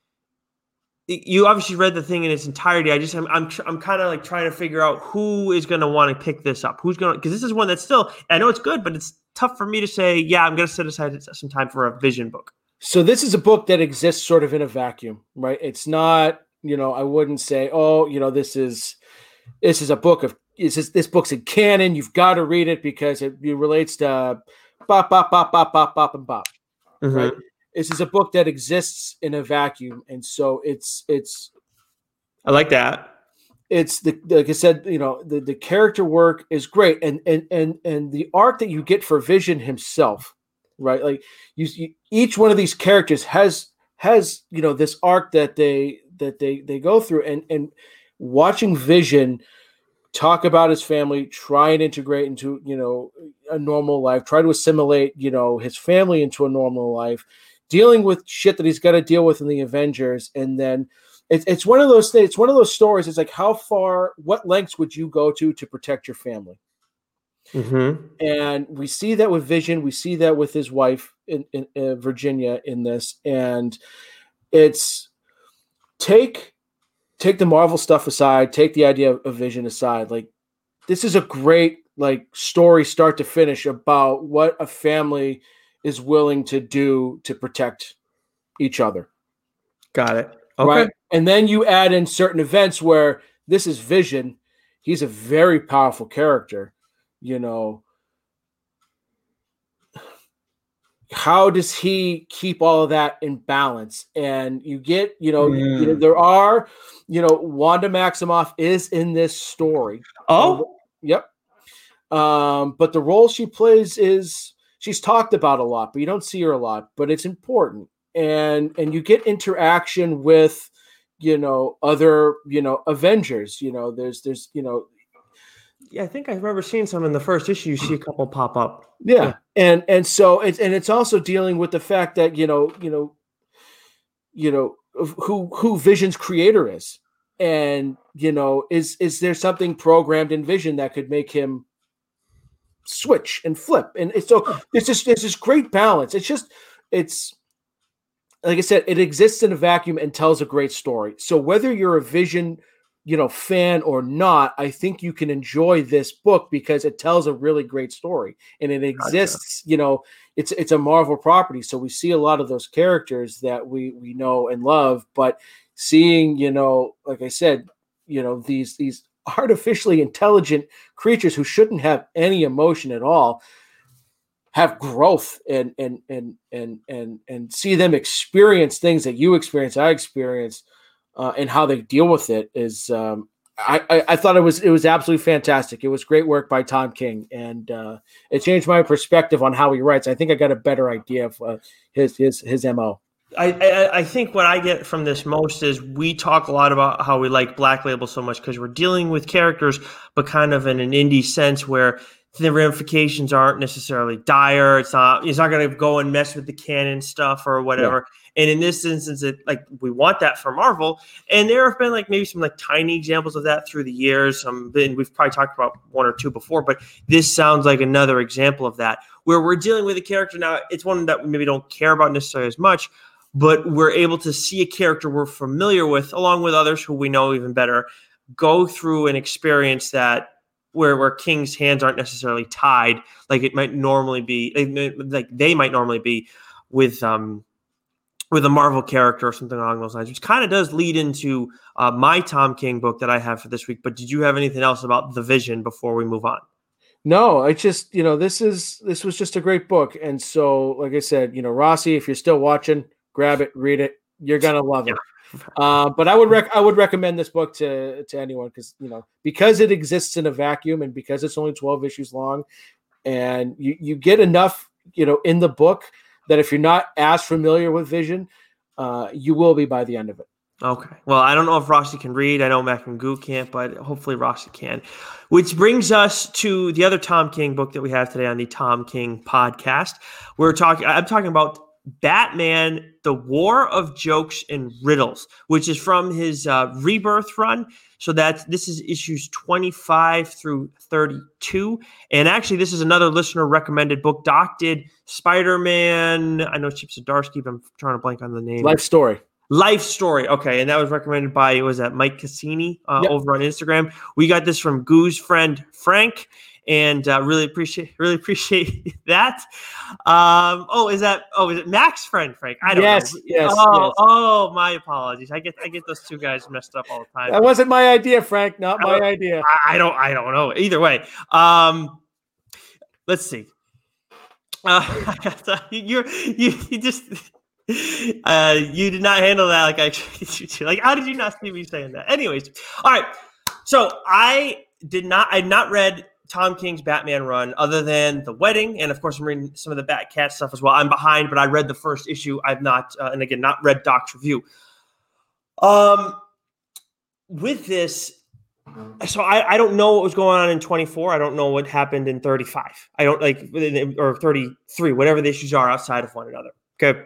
you obviously read the thing in its entirety. I just, I'm, I'm, I'm kind of like trying to figure out who is going to want to pick this up. Who's going to, because this is one that's still, I know it's good, but it's tough for me to say, yeah, I'm going to set aside some time for a Vision book. So this is a book that exists sort of in a vacuum, right? It's not, you know, I wouldn't say, oh, you know, this is, this is a book of, this is, this book's in canon. You've got to read it because it, it relates to bop, bop, bop, bop, bop, bop, and bop, Mm-hmm. right? This is a book that exists in a vacuum. And so it's, it's, I like that. It's the, like I said, you know, the, the character work is great. And, and, and, and the arc that you get for Vision himself, right? Like you, you each one of these characters has, has, you know, this arc that they, that they, they go through, and, and watching Vision talk about his family, try and integrate into, you know, a normal life, try to assimilate, you know, his family into a normal life, dealing with shit that he's got to deal with in the Avengers. And then it's, it's one of those things, it's one of those stories. It's like, how far, what lengths would you go to, to protect your family? Mm-hmm. And we see that with Vision. We see that with his wife in, in uh, Virginia in this. And it's take, take the Marvel stuff aside, take the idea of Vision aside. Like, this is a great, like, story start to finish about what a family is willing to do to protect each other. Got it. Okay. Right? And then you add in certain events where this is Vision. He's a very powerful character, you know. How does he keep all of that in balance? And you get, you know, mm. you know, there are, you know, Wanda Maximoff is in this story. Oh, um, yep. Um, but the role she plays is she's talked about a lot, but you don't see her a lot, but it's important. And and you get interaction with, you know, other, you know, Avengers. You know, there's there's, you know, yeah, I think I remember seeing some in the first issue. You see a couple pop up. Yeah. yeah. And and so it's and it's also dealing with the fact that, you know, you know, you know, who who Vision's creator is. And, you know, is is there something programmed in Vision that could make him switch and flip? And it's so it's just it's this great balance. It's just it's like I said, it exists in a vacuum and tells a great story. So whether you're a Vision, you know, fan or not, I think you can enjoy this book because it tells a really great story and it exists, gotcha. You know, it's, it's a Marvel property. So we see a lot of those characters that we, we know and love, but seeing, you know, like I said, you know, these, these artificially intelligent creatures who shouldn't have any emotion at all have growth and, and, and, and, and, and see them experience things that you experience, I experience. Uh, and how they deal with it is, um, I, I, I thought it was it was absolutely fantastic. It was great work by Tom King, and uh, it changed my perspective on how he writes. I think I got a better idea of uh, his his his M O. I, I I think what I get from this most is we talk a lot about how we like Black Label so much because we're dealing with characters, but kind of in an indie sense where the ramifications aren't necessarily dire. It's not it's not going to go and mess with the canon stuff or whatever. Yeah. And in this instance, it like we want that for Marvel. And there have been like maybe some like tiny examples of that through the years. Um, and we've probably talked about one or two before, but this sounds like another example of that, where we're dealing with a character now. It's one that we maybe don't care about necessarily as much, but we're able to see a character we're familiar with, along with others who we know even better, go through an experience that where where King's hands aren't necessarily tied, like it might normally be, like they might normally be with um. with a Marvel character or something along those lines, which kind of does lead into uh, my Tom King book that I have for this week. But did you have anything else about The Vision before we move on? No, I just, you know, this is, this was just a great book. And so, like I said, you know, Rossi, if you're still watching, grab it, read it. You're going to love it. Uh, but I would rec- I would recommend this book to, to anyone because, you know, because it exists in a vacuum and because it's only twelve issues long and you, you get enough, you know, in the book that if you're not as familiar with Vision, uh, you will be by the end of it. Okay. Well, I don't know if Rossi can read. I know Mac and Goo can't, but hopefully Rossi can. Which brings us to the other Tom King book that we have today on the Tom King podcast. We're talking. I'm talking about Batman: The War of Jokes and Riddles, which is from his uh, Rebirth run. So that's this is issues twenty-five through thirty-two. And actually, this is another listener recommended book. Doc did Spider-Man. I know Chip Zdarsky, but I'm trying to blank on the name. Life Story. Life Story. Okay. And that was recommended by, was that Mike Cassini uh, yep. over on Instagram. We got this from Goo's friend, Frank. And uh, really appreciate, really appreciate that. Um, oh, is that? Oh, is it Mac's friend, Frank? I don't yes, know. Yes. Oh, yes. oh, my apologies. I get, I get those two guys messed up all the time. That wasn't my idea, Frank. Not my I idea. I don't, I don't know. Either way, um, let's see. Uh, you're, you, you just, uh, you did not handle that like I expected you to. Like, how did you not see me saying that? Anyways, all right. So I did not, I had not read Tom King's Batman run other than The Wedding. And of course, I'm reading some of the Batcat stuff as well. I'm behind, but I read the first issue. I've not, uh, and again, not read Doc's review. Um, with this, so I, I don't know what was going on in twenty-four. I don't know what happened in thirty-five. I don't like, or thirty-three, whatever the issues are outside of one another. Okay.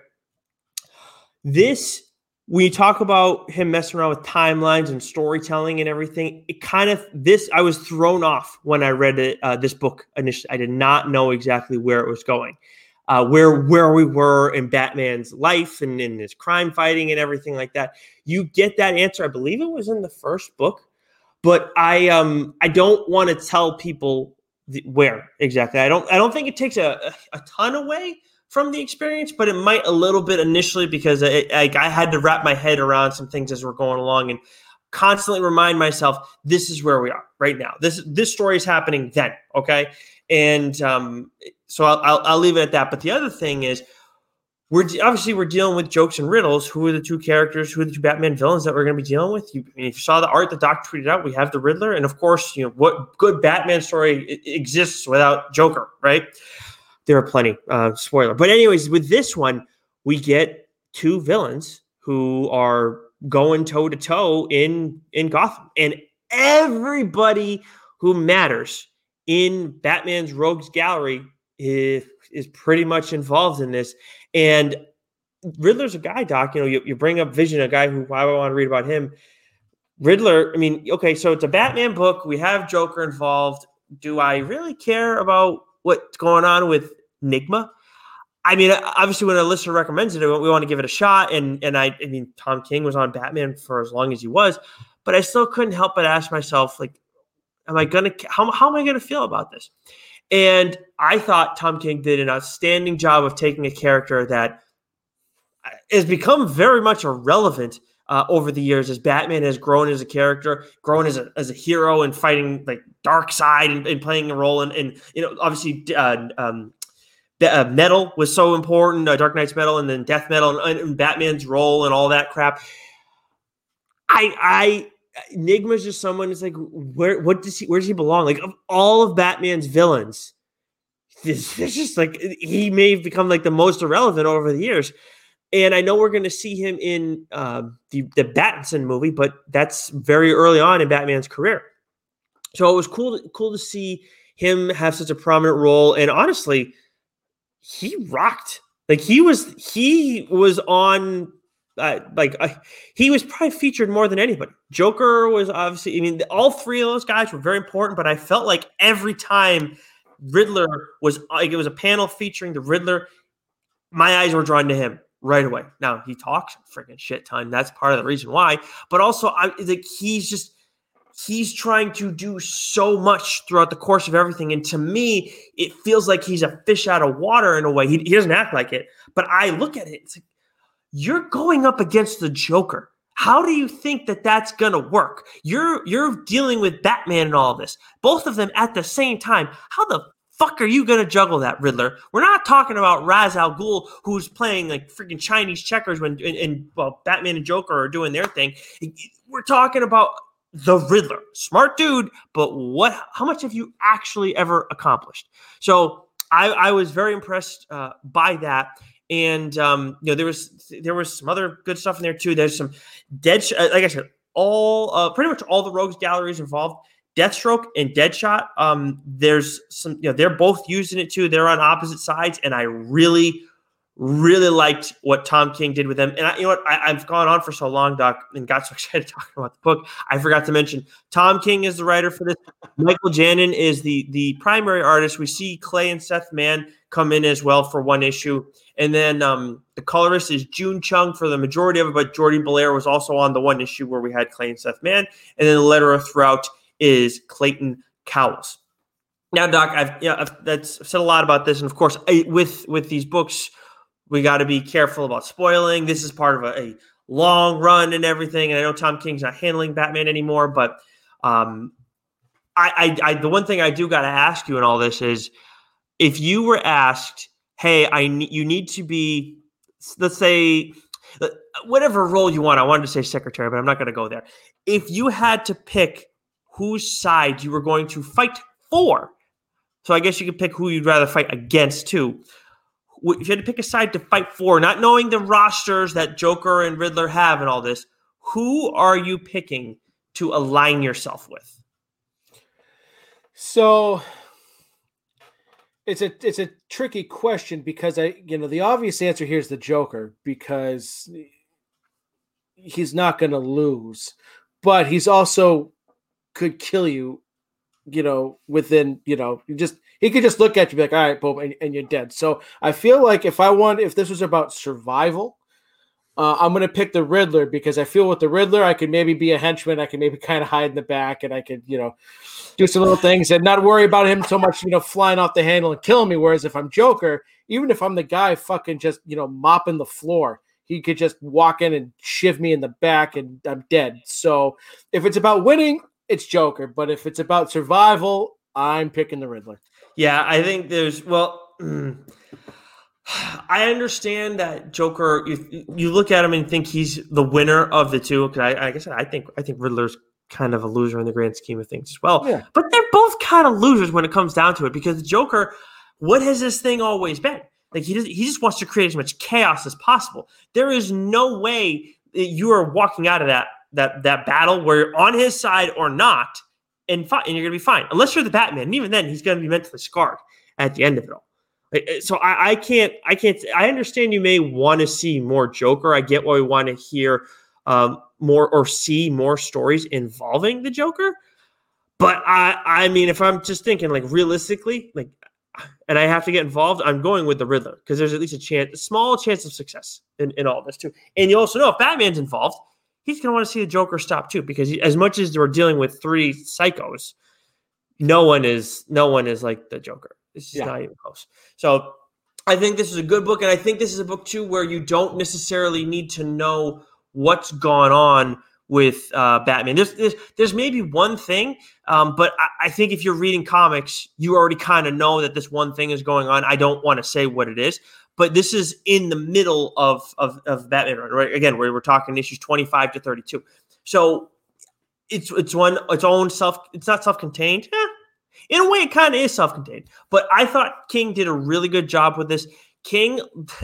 This, when you talk about him messing around with timelines and storytelling and everything, it kind of, this, I was thrown off when I read it, uh, this book initially. I did not know exactly where it was going, uh, where where we were in Batman's life and in his crime fighting and everything like that. You get that answer. I believe it was in the first book, but I um I don't want to tell people the, where exactly. I don't I don't think it takes a, a ton away, from the experience, but it might a little bit initially because it, I, I had to wrap my head around some things as we're going along and constantly remind myself, this is where we are right now. This this story is happening then, okay? And um, so I'll, I'll, I'll leave it at that. But the other thing is, we're obviously we're dealing with jokes and riddles. Who are the two characters? Who are the two Batman villains that we're going to be dealing with? You, I mean, if you saw the art that Doc tweeted out, we have the Riddler, and of course, you know what good Batman story exists without Joker, right? There are plenty. Uh, spoiler, but anyways, with this one, we get two villains who are going toe to toe in in Gotham, and everybody who matters in Batman's Rogues Gallery is is pretty much involved in this. And Riddler's a guy, Doc. You know, you, you bring up Vision, a guy who why would I want to read about him. Riddler, I mean, okay, so it's a Batman book. We have Joker involved. Do I really care about what's going on with Nigma? I mean, obviously, when a listener recommends it, we want to give it a shot. And and I, I mean, Tom King was on Batman for as long as he was, but I still couldn't help but ask myself, like, am I gonna how how am I gonna feel about this? And I thought Tom King did an outstanding job of taking a character that has become very much irrelevant uh, over the years as Batman has grown as a character, grown as a as a hero and fighting like Darkseid and, and playing a role. And, and you know, obviously, uh, um, uh, Metal was so important, uh, Dark Knight's Metal, and then Death Metal, and, and Batman's role and all that crap. I I. Nigma is just someone who's like, where, what does he, where does he belong? Like, of all of Batman's villains, it's just like, he may have become like the most irrelevant over the years. And I know we're going to see him in um, the, the Battinson movie, but that's very early on in Batman's career. So it was cool, to, cool to see him have such a prominent role. And honestly, he rocked. Like, he was, he was on, Uh, like uh, he was probably featured more than anybody. Joker was obviously, I mean, all three of those guys were very important, but I felt like every time Riddler was, like it was a panel featuring the Riddler, my eyes were drawn to him right away. Now, he talks a freaking shit ton. That's part of the reason why. But also, I like he's just, he's trying to do so much throughout the course of everything. And to me, it feels like he's a fish out of water in a way. He, he doesn't act like it, but I look at it, it's like, you're going up against the Joker. How do you think that that's going to work? You're you're dealing with Batman and all of this, both of them at the same time. How the fuck are you going to juggle that, Riddler? We're not talking about Ra's al Ghul, who's playing like freaking Chinese checkers when and, and well, Batman and Joker are doing their thing. We're talking about the Riddler, smart dude, but what? How much have you actually ever accomplished? So I, I was very impressed uh, by that. And um, you know, there was there was some other good stuff in there too. There's some dead, like I said, all uh, pretty much all the Rogues galleries involved. Deathstroke and Deadshot. Um, there's some, you know, they're both using it too. They're on opposite sides, and I really, really liked what Tom King did with them. And I, you know what, I, I've gone on for so long, Doc, and got so excited talking about the book. I forgot to mention Tom King is the writer for this. Michael Janin is the the primary artist. We see Clay and Seth Mann come in as well for one issue. And then um, the colorist is June Chung for the majority of it, but Jordi Belair was also on the one issue where we had Clay and Seth Mann. And then the letterer throughout is Clayton Cowles. Now, Doc, I've, yeah, I've, that's, I've said a lot about this. And, of course, I, with with these books, we got to be careful about spoiling. This is part of a, a long run and everything. And I know Tom King's not handling Batman anymore, but um, I, I, I the one thing I do got to ask you in all this is, if you were asked, hey, I ne- you need to be, let's say, whatever role you want. I wanted to say secretary, but I'm not going to go there. If you had to pick whose side you were going to fight for, so I guess you could pick who you'd rather fight against too. If you had to pick a side to fight for, not knowing the rosters that Joker and Riddler have and all this, who are you picking to align yourself with? So it's a it's a tricky question because I you know the obvious answer here is the Joker because he's not going to lose, but he's also could kill you, you know, within, you know, you just he could just look at you and be like, all right, boom, and, and you're dead. So I feel like if I want, if this was about survival, uh, I'm going to pick the Riddler because I feel with the Riddler, I could maybe be a henchman. I can maybe kind of hide in the back and I could, you know, do some little things and not worry about him so much, you know, flying off the handle and killing me. Whereas if I'm Joker, even if I'm the guy fucking just, you know, mopping the floor, he could just walk in and shiv me in the back and I'm dead. So if it's about winning, it's Joker. But if it's about survival, I'm picking the Riddler. Yeah, I think there's, well, mm, I understand that Joker, you, you look at him and think he's the winner of the two. Because I, like I said, I think, I think Riddler's kind of a loser in the grand scheme of things as well. Yeah. But they're both kind of losers when it comes down to it because the Joker, what has this thing always been? Like he does, he just wants to create as much chaos as possible. There is no way that you are walking out of that that that battle where you're on his side or not, and fi- and you're gonna be fine. Unless you're the Batman, and even then, he's gonna be mentally scarred at the end of it all. So I, I can't, I can't. I understand you may want to see more Joker. I get why we want to hear um, more or see more stories involving the Joker. But I, I mean, if I'm just thinking like realistically, like. And I have to get involved, I'm going with the Riddler because there's at least a chance, a small chance of success in, in all this too. And you also know if Batman's involved, he's going to want to see the Joker stop too because he, as much as we're dealing with three psychos, no one is no one is like the Joker. It's just yeah. not even close. So I think this is a good book, and I think this is a book too where you don't necessarily need to know what's gone on with uh, Batman. There's, there's there's maybe one thing, um, but I, I think if you're reading comics, you already kind of know that this one thing is going on. I don't want to say what it is, but this is in the middle of of, of Batman run, right? Again, where we're talking issues twenty-five to thirty-two. So it's it's one its own self. It's not self-contained. Eh, in a way, it kind of is self-contained. But I thought King did a really good job with this. King.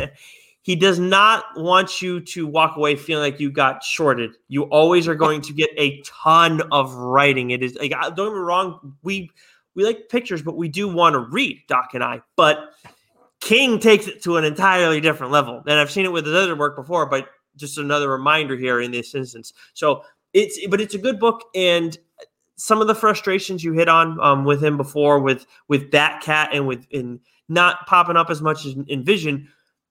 He does not want you to walk away feeling like you got shorted. You always are going to get a ton of writing. It is like, don't get me wrong, we we like pictures, but we do want to read, Doc and I. But King takes it to an entirely different level. And I've seen it with his other work before, but just another reminder here in this instance. So it's but it's a good book, and some of the frustrations you hit on um, with him before, with with Batcat and with in not popping up as much as in Vision.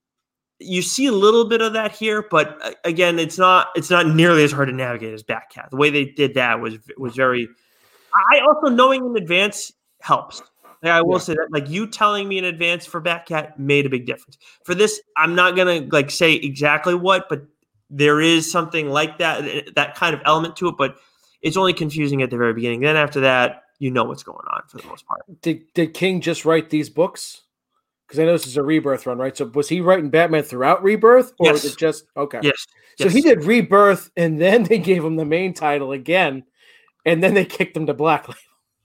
You see a little bit of that here, but again, it's not it's not nearly as hard to navigate as Batcat. The way they did that was was very. I also knowing in advance helps. Like I will yeah. say that, like you telling me in advance for Batcat made a big difference. For this, I'm not gonna like say exactly what, but there is something like that that kind of element to it. But it's only confusing at the very beginning. Then after that, you know what's going on for the most part. Did Did King just write these books? Because I know this is a Rebirth run, right? So was he writing Batman throughout Rebirth? Or yes. was it just okay? Yes. So yes. he did Rebirth, and then they gave him the main title again, and then they kicked him to Black Label.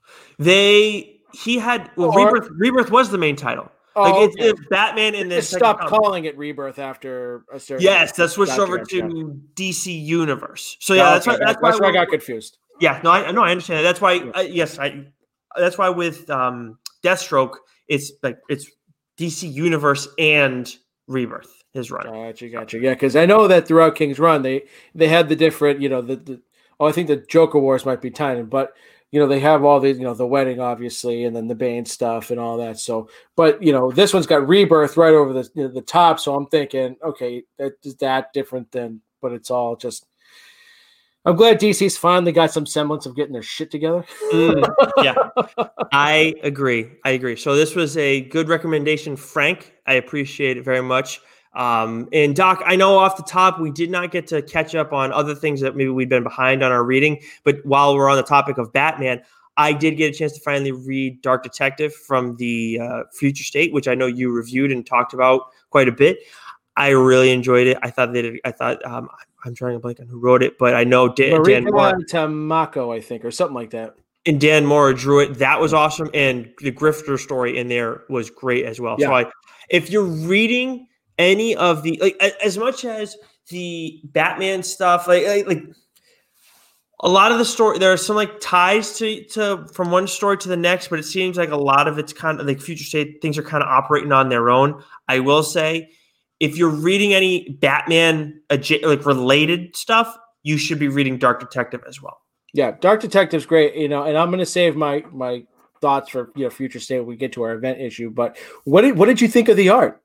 They he had well, or, Rebirth. Rebirth was the main title. Oh, like it's, okay. it's Batman in this. They stopped calling it Rebirth after a certain. Yes, that switched gotcha, over to gotcha. D C Universe. So yeah, oh, that's, okay. why, that's, that's why why I got confused. Yeah, no, I no, I understand that. That's why. Yeah. Uh, yes, I. That's why with um, Deathstroke, it's like it's. D C Universe and Rebirth, his run. Gotcha, gotcha. Yeah, because I know that throughout King's run, they they had the different, you know, the, the oh, I think the Joker Wars might be tiny, but you know, they have all the, you know, the wedding obviously, and then the Bane stuff and all that. So, but you know, this one's got Rebirth right over the you know, the top. So I'm thinking, okay, that is that different than, but it's all just. I'm glad D C's finally got some semblance of getting their shit together. mm, yeah, I agree. I agree. So this was a good recommendation, Frank. I appreciate it very much. Um, and Doc, I know off the top we did not get to catch up on other things that maybe we'd been behind on our reading. But while we're on the topic of Batman, I did get a chance to finally read Dark Detective from the uh, Future State, which I know you reviewed and talked about quite a bit. I really enjoyed it. I thought they did, I thought um, I'm trying to blank on who wrote it, but I know Dan, Dan Mora Tamako, I think, or something like that. And Dan Mora drew it. That was awesome, and the Grifter story in there was great as well. Yeah. So, I, if you're reading any of the like, as much as the Batman stuff, like, like, like a lot of the story, there are some like ties to to from one story to the next, but it seems like a lot of it's kind of like Future State things are kind of operating on their own. I will say. If you're reading any Batman like related stuff, you should be reading Dark Detective as well. Yeah, Dark Detective's great, you know, and I'm going to save my my thoughts for you know Future State when we get to our event issue. But what did what did you think of the art?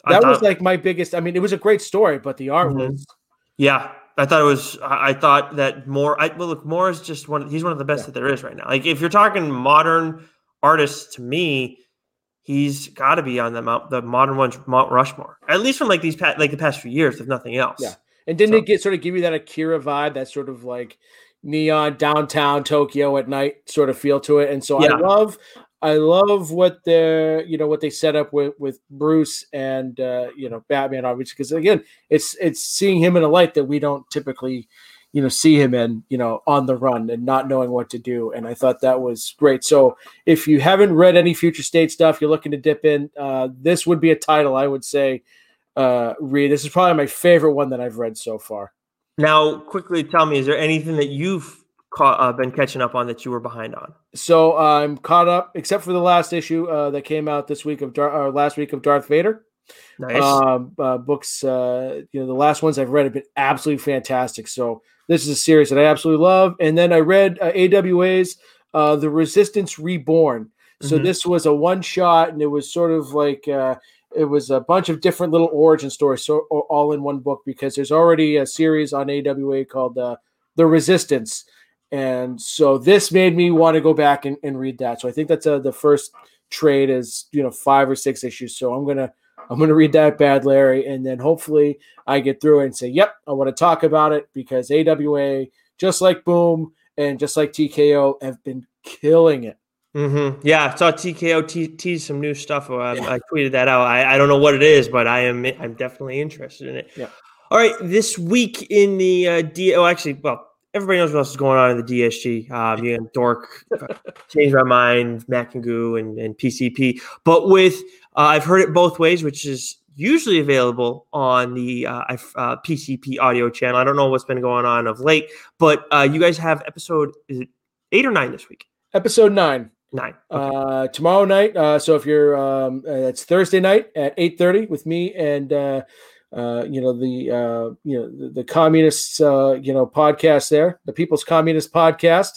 That thought, was like my biggest. I mean, it was a great story, but the art mm-hmm. was. Yeah, I thought it was. I thought that Moore. I, well, look, Moore is just one. He's one of the best yeah. that there is right now. Like if you're talking modern artists, to me, he's got to be on the Mount, the modern ones, Mount Rushmore. At least from like these past, like the past few years, if nothing else. Yeah, and didn't so. it get sort of give you that Akira vibe, that sort of like neon downtown Tokyo at night sort of feel to it? And so yeah. I love. I love what they're, you know, what they set up with, with Bruce and, uh, you know, Batman, obviously, because again, it's, it's seeing him in a light that we don't typically, you know, see him in, you know, on the run and not knowing what to do. And I thought that was great. So if you haven't read any Future State stuff, you're looking to dip in, uh, this would be a title I would say, uh, read. This is probably my favorite one that I've read so far. Now, quickly tell me, is there anything that you've Caught, uh, been catching up on that you were behind on? So uh, I'm caught up, except for the last issue uh, that came out this week of Dar- or last week of Darth Vader. Nice um, uh, books. Uh, you know, the last ones I've read have been absolutely fantastic. So this is a series that I absolutely love. And then I read uh, A W A's uh, The Resistance Reborn. So mm-hmm. this was a one shot, and it was sort of like uh, it was a bunch of different little origin stories, so all in one book, because there's already a series on A W A called uh, The Resistance. And so this made me want to go back and, and read that. So I think that's uh, the first trade is, you know, five or six issues. So I'm going to, I'm going to read that bad, Larry. And then hopefully I get through it and say, yep, I want to talk about it, because A W A, just like Boom and just like T K O, have been killing it. Mm-hmm. Yeah. I saw T K O te- tease some new stuff. I, yeah. I tweeted that out. I, I don't know what it is, but I am, I'm definitely interested in it. Yeah. All right. This week in the uh, D, oh, actually, well, everybody knows what else is going on in the D S G. Um, you know, Dork, Change My Mind, Mac and Goo, and, and P C P. But with, uh, I've heard it both ways, which is usually available on the uh, uh, P C P audio channel. I don't know what's been going on of late, but uh, you guys have episode, is it eight or nine this week? Episode nine. Nine. Okay. Uh, tomorrow night. Uh, so if you're, um, uh, it's Thursday night at eight thirty with me and, uh, Uh, you know, the, uh, you know, the, the communists, uh, you know, podcast there, the People's Communist Podcast.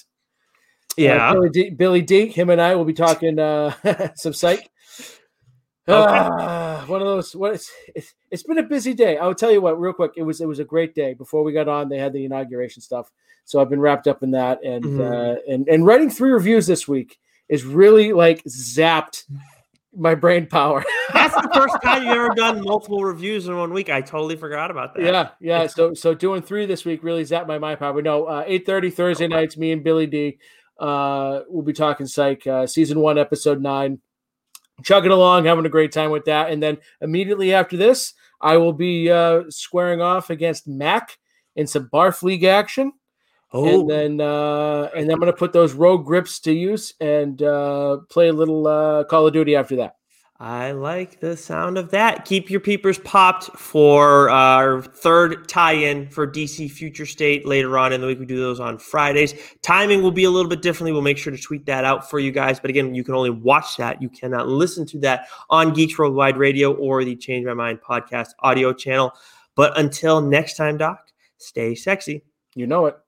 Yeah. Uh, Billy, D, Billy D, him and I will be talking uh, some psych. Okay. Uh, one of those, what it's, it's, it's been a busy day. I'll tell you what, real quick. It was, it was a great day. Before we got on, they had the inauguration stuff. So I've been wrapped up in that, and, mm-hmm. uh, and, and writing three reviews this week is really like zapped my brain power. That's the first time you've ever done multiple reviews in one week. I totally forgot about that. Yeah, yeah. So so doing three this week really zapped my mind power. But no, uh, eight thirty Thursday okay. nights, me and Billy D, uh, we'll be talking Psych, uh, season one, episode nine. Chugging along, having a great time with that. And then immediately after this, I will be uh, squaring off against Mac in some Barf League action. Oh. And then uh, and then I'm going to put those rogue grips to use and uh, play a little uh, Call of Duty after that. I like the sound of that. Keep your peepers popped for our third tie-in for D C Future State later on in the week. We do those on Fridays. Timing will be a little bit differently. We'll make sure to tweet that out for you guys. But again, you can only watch that. You cannot listen to that on Geeks Worldwide Radio or the Change My Mind podcast audio channel. But until next time, Doc, stay sexy. You know it.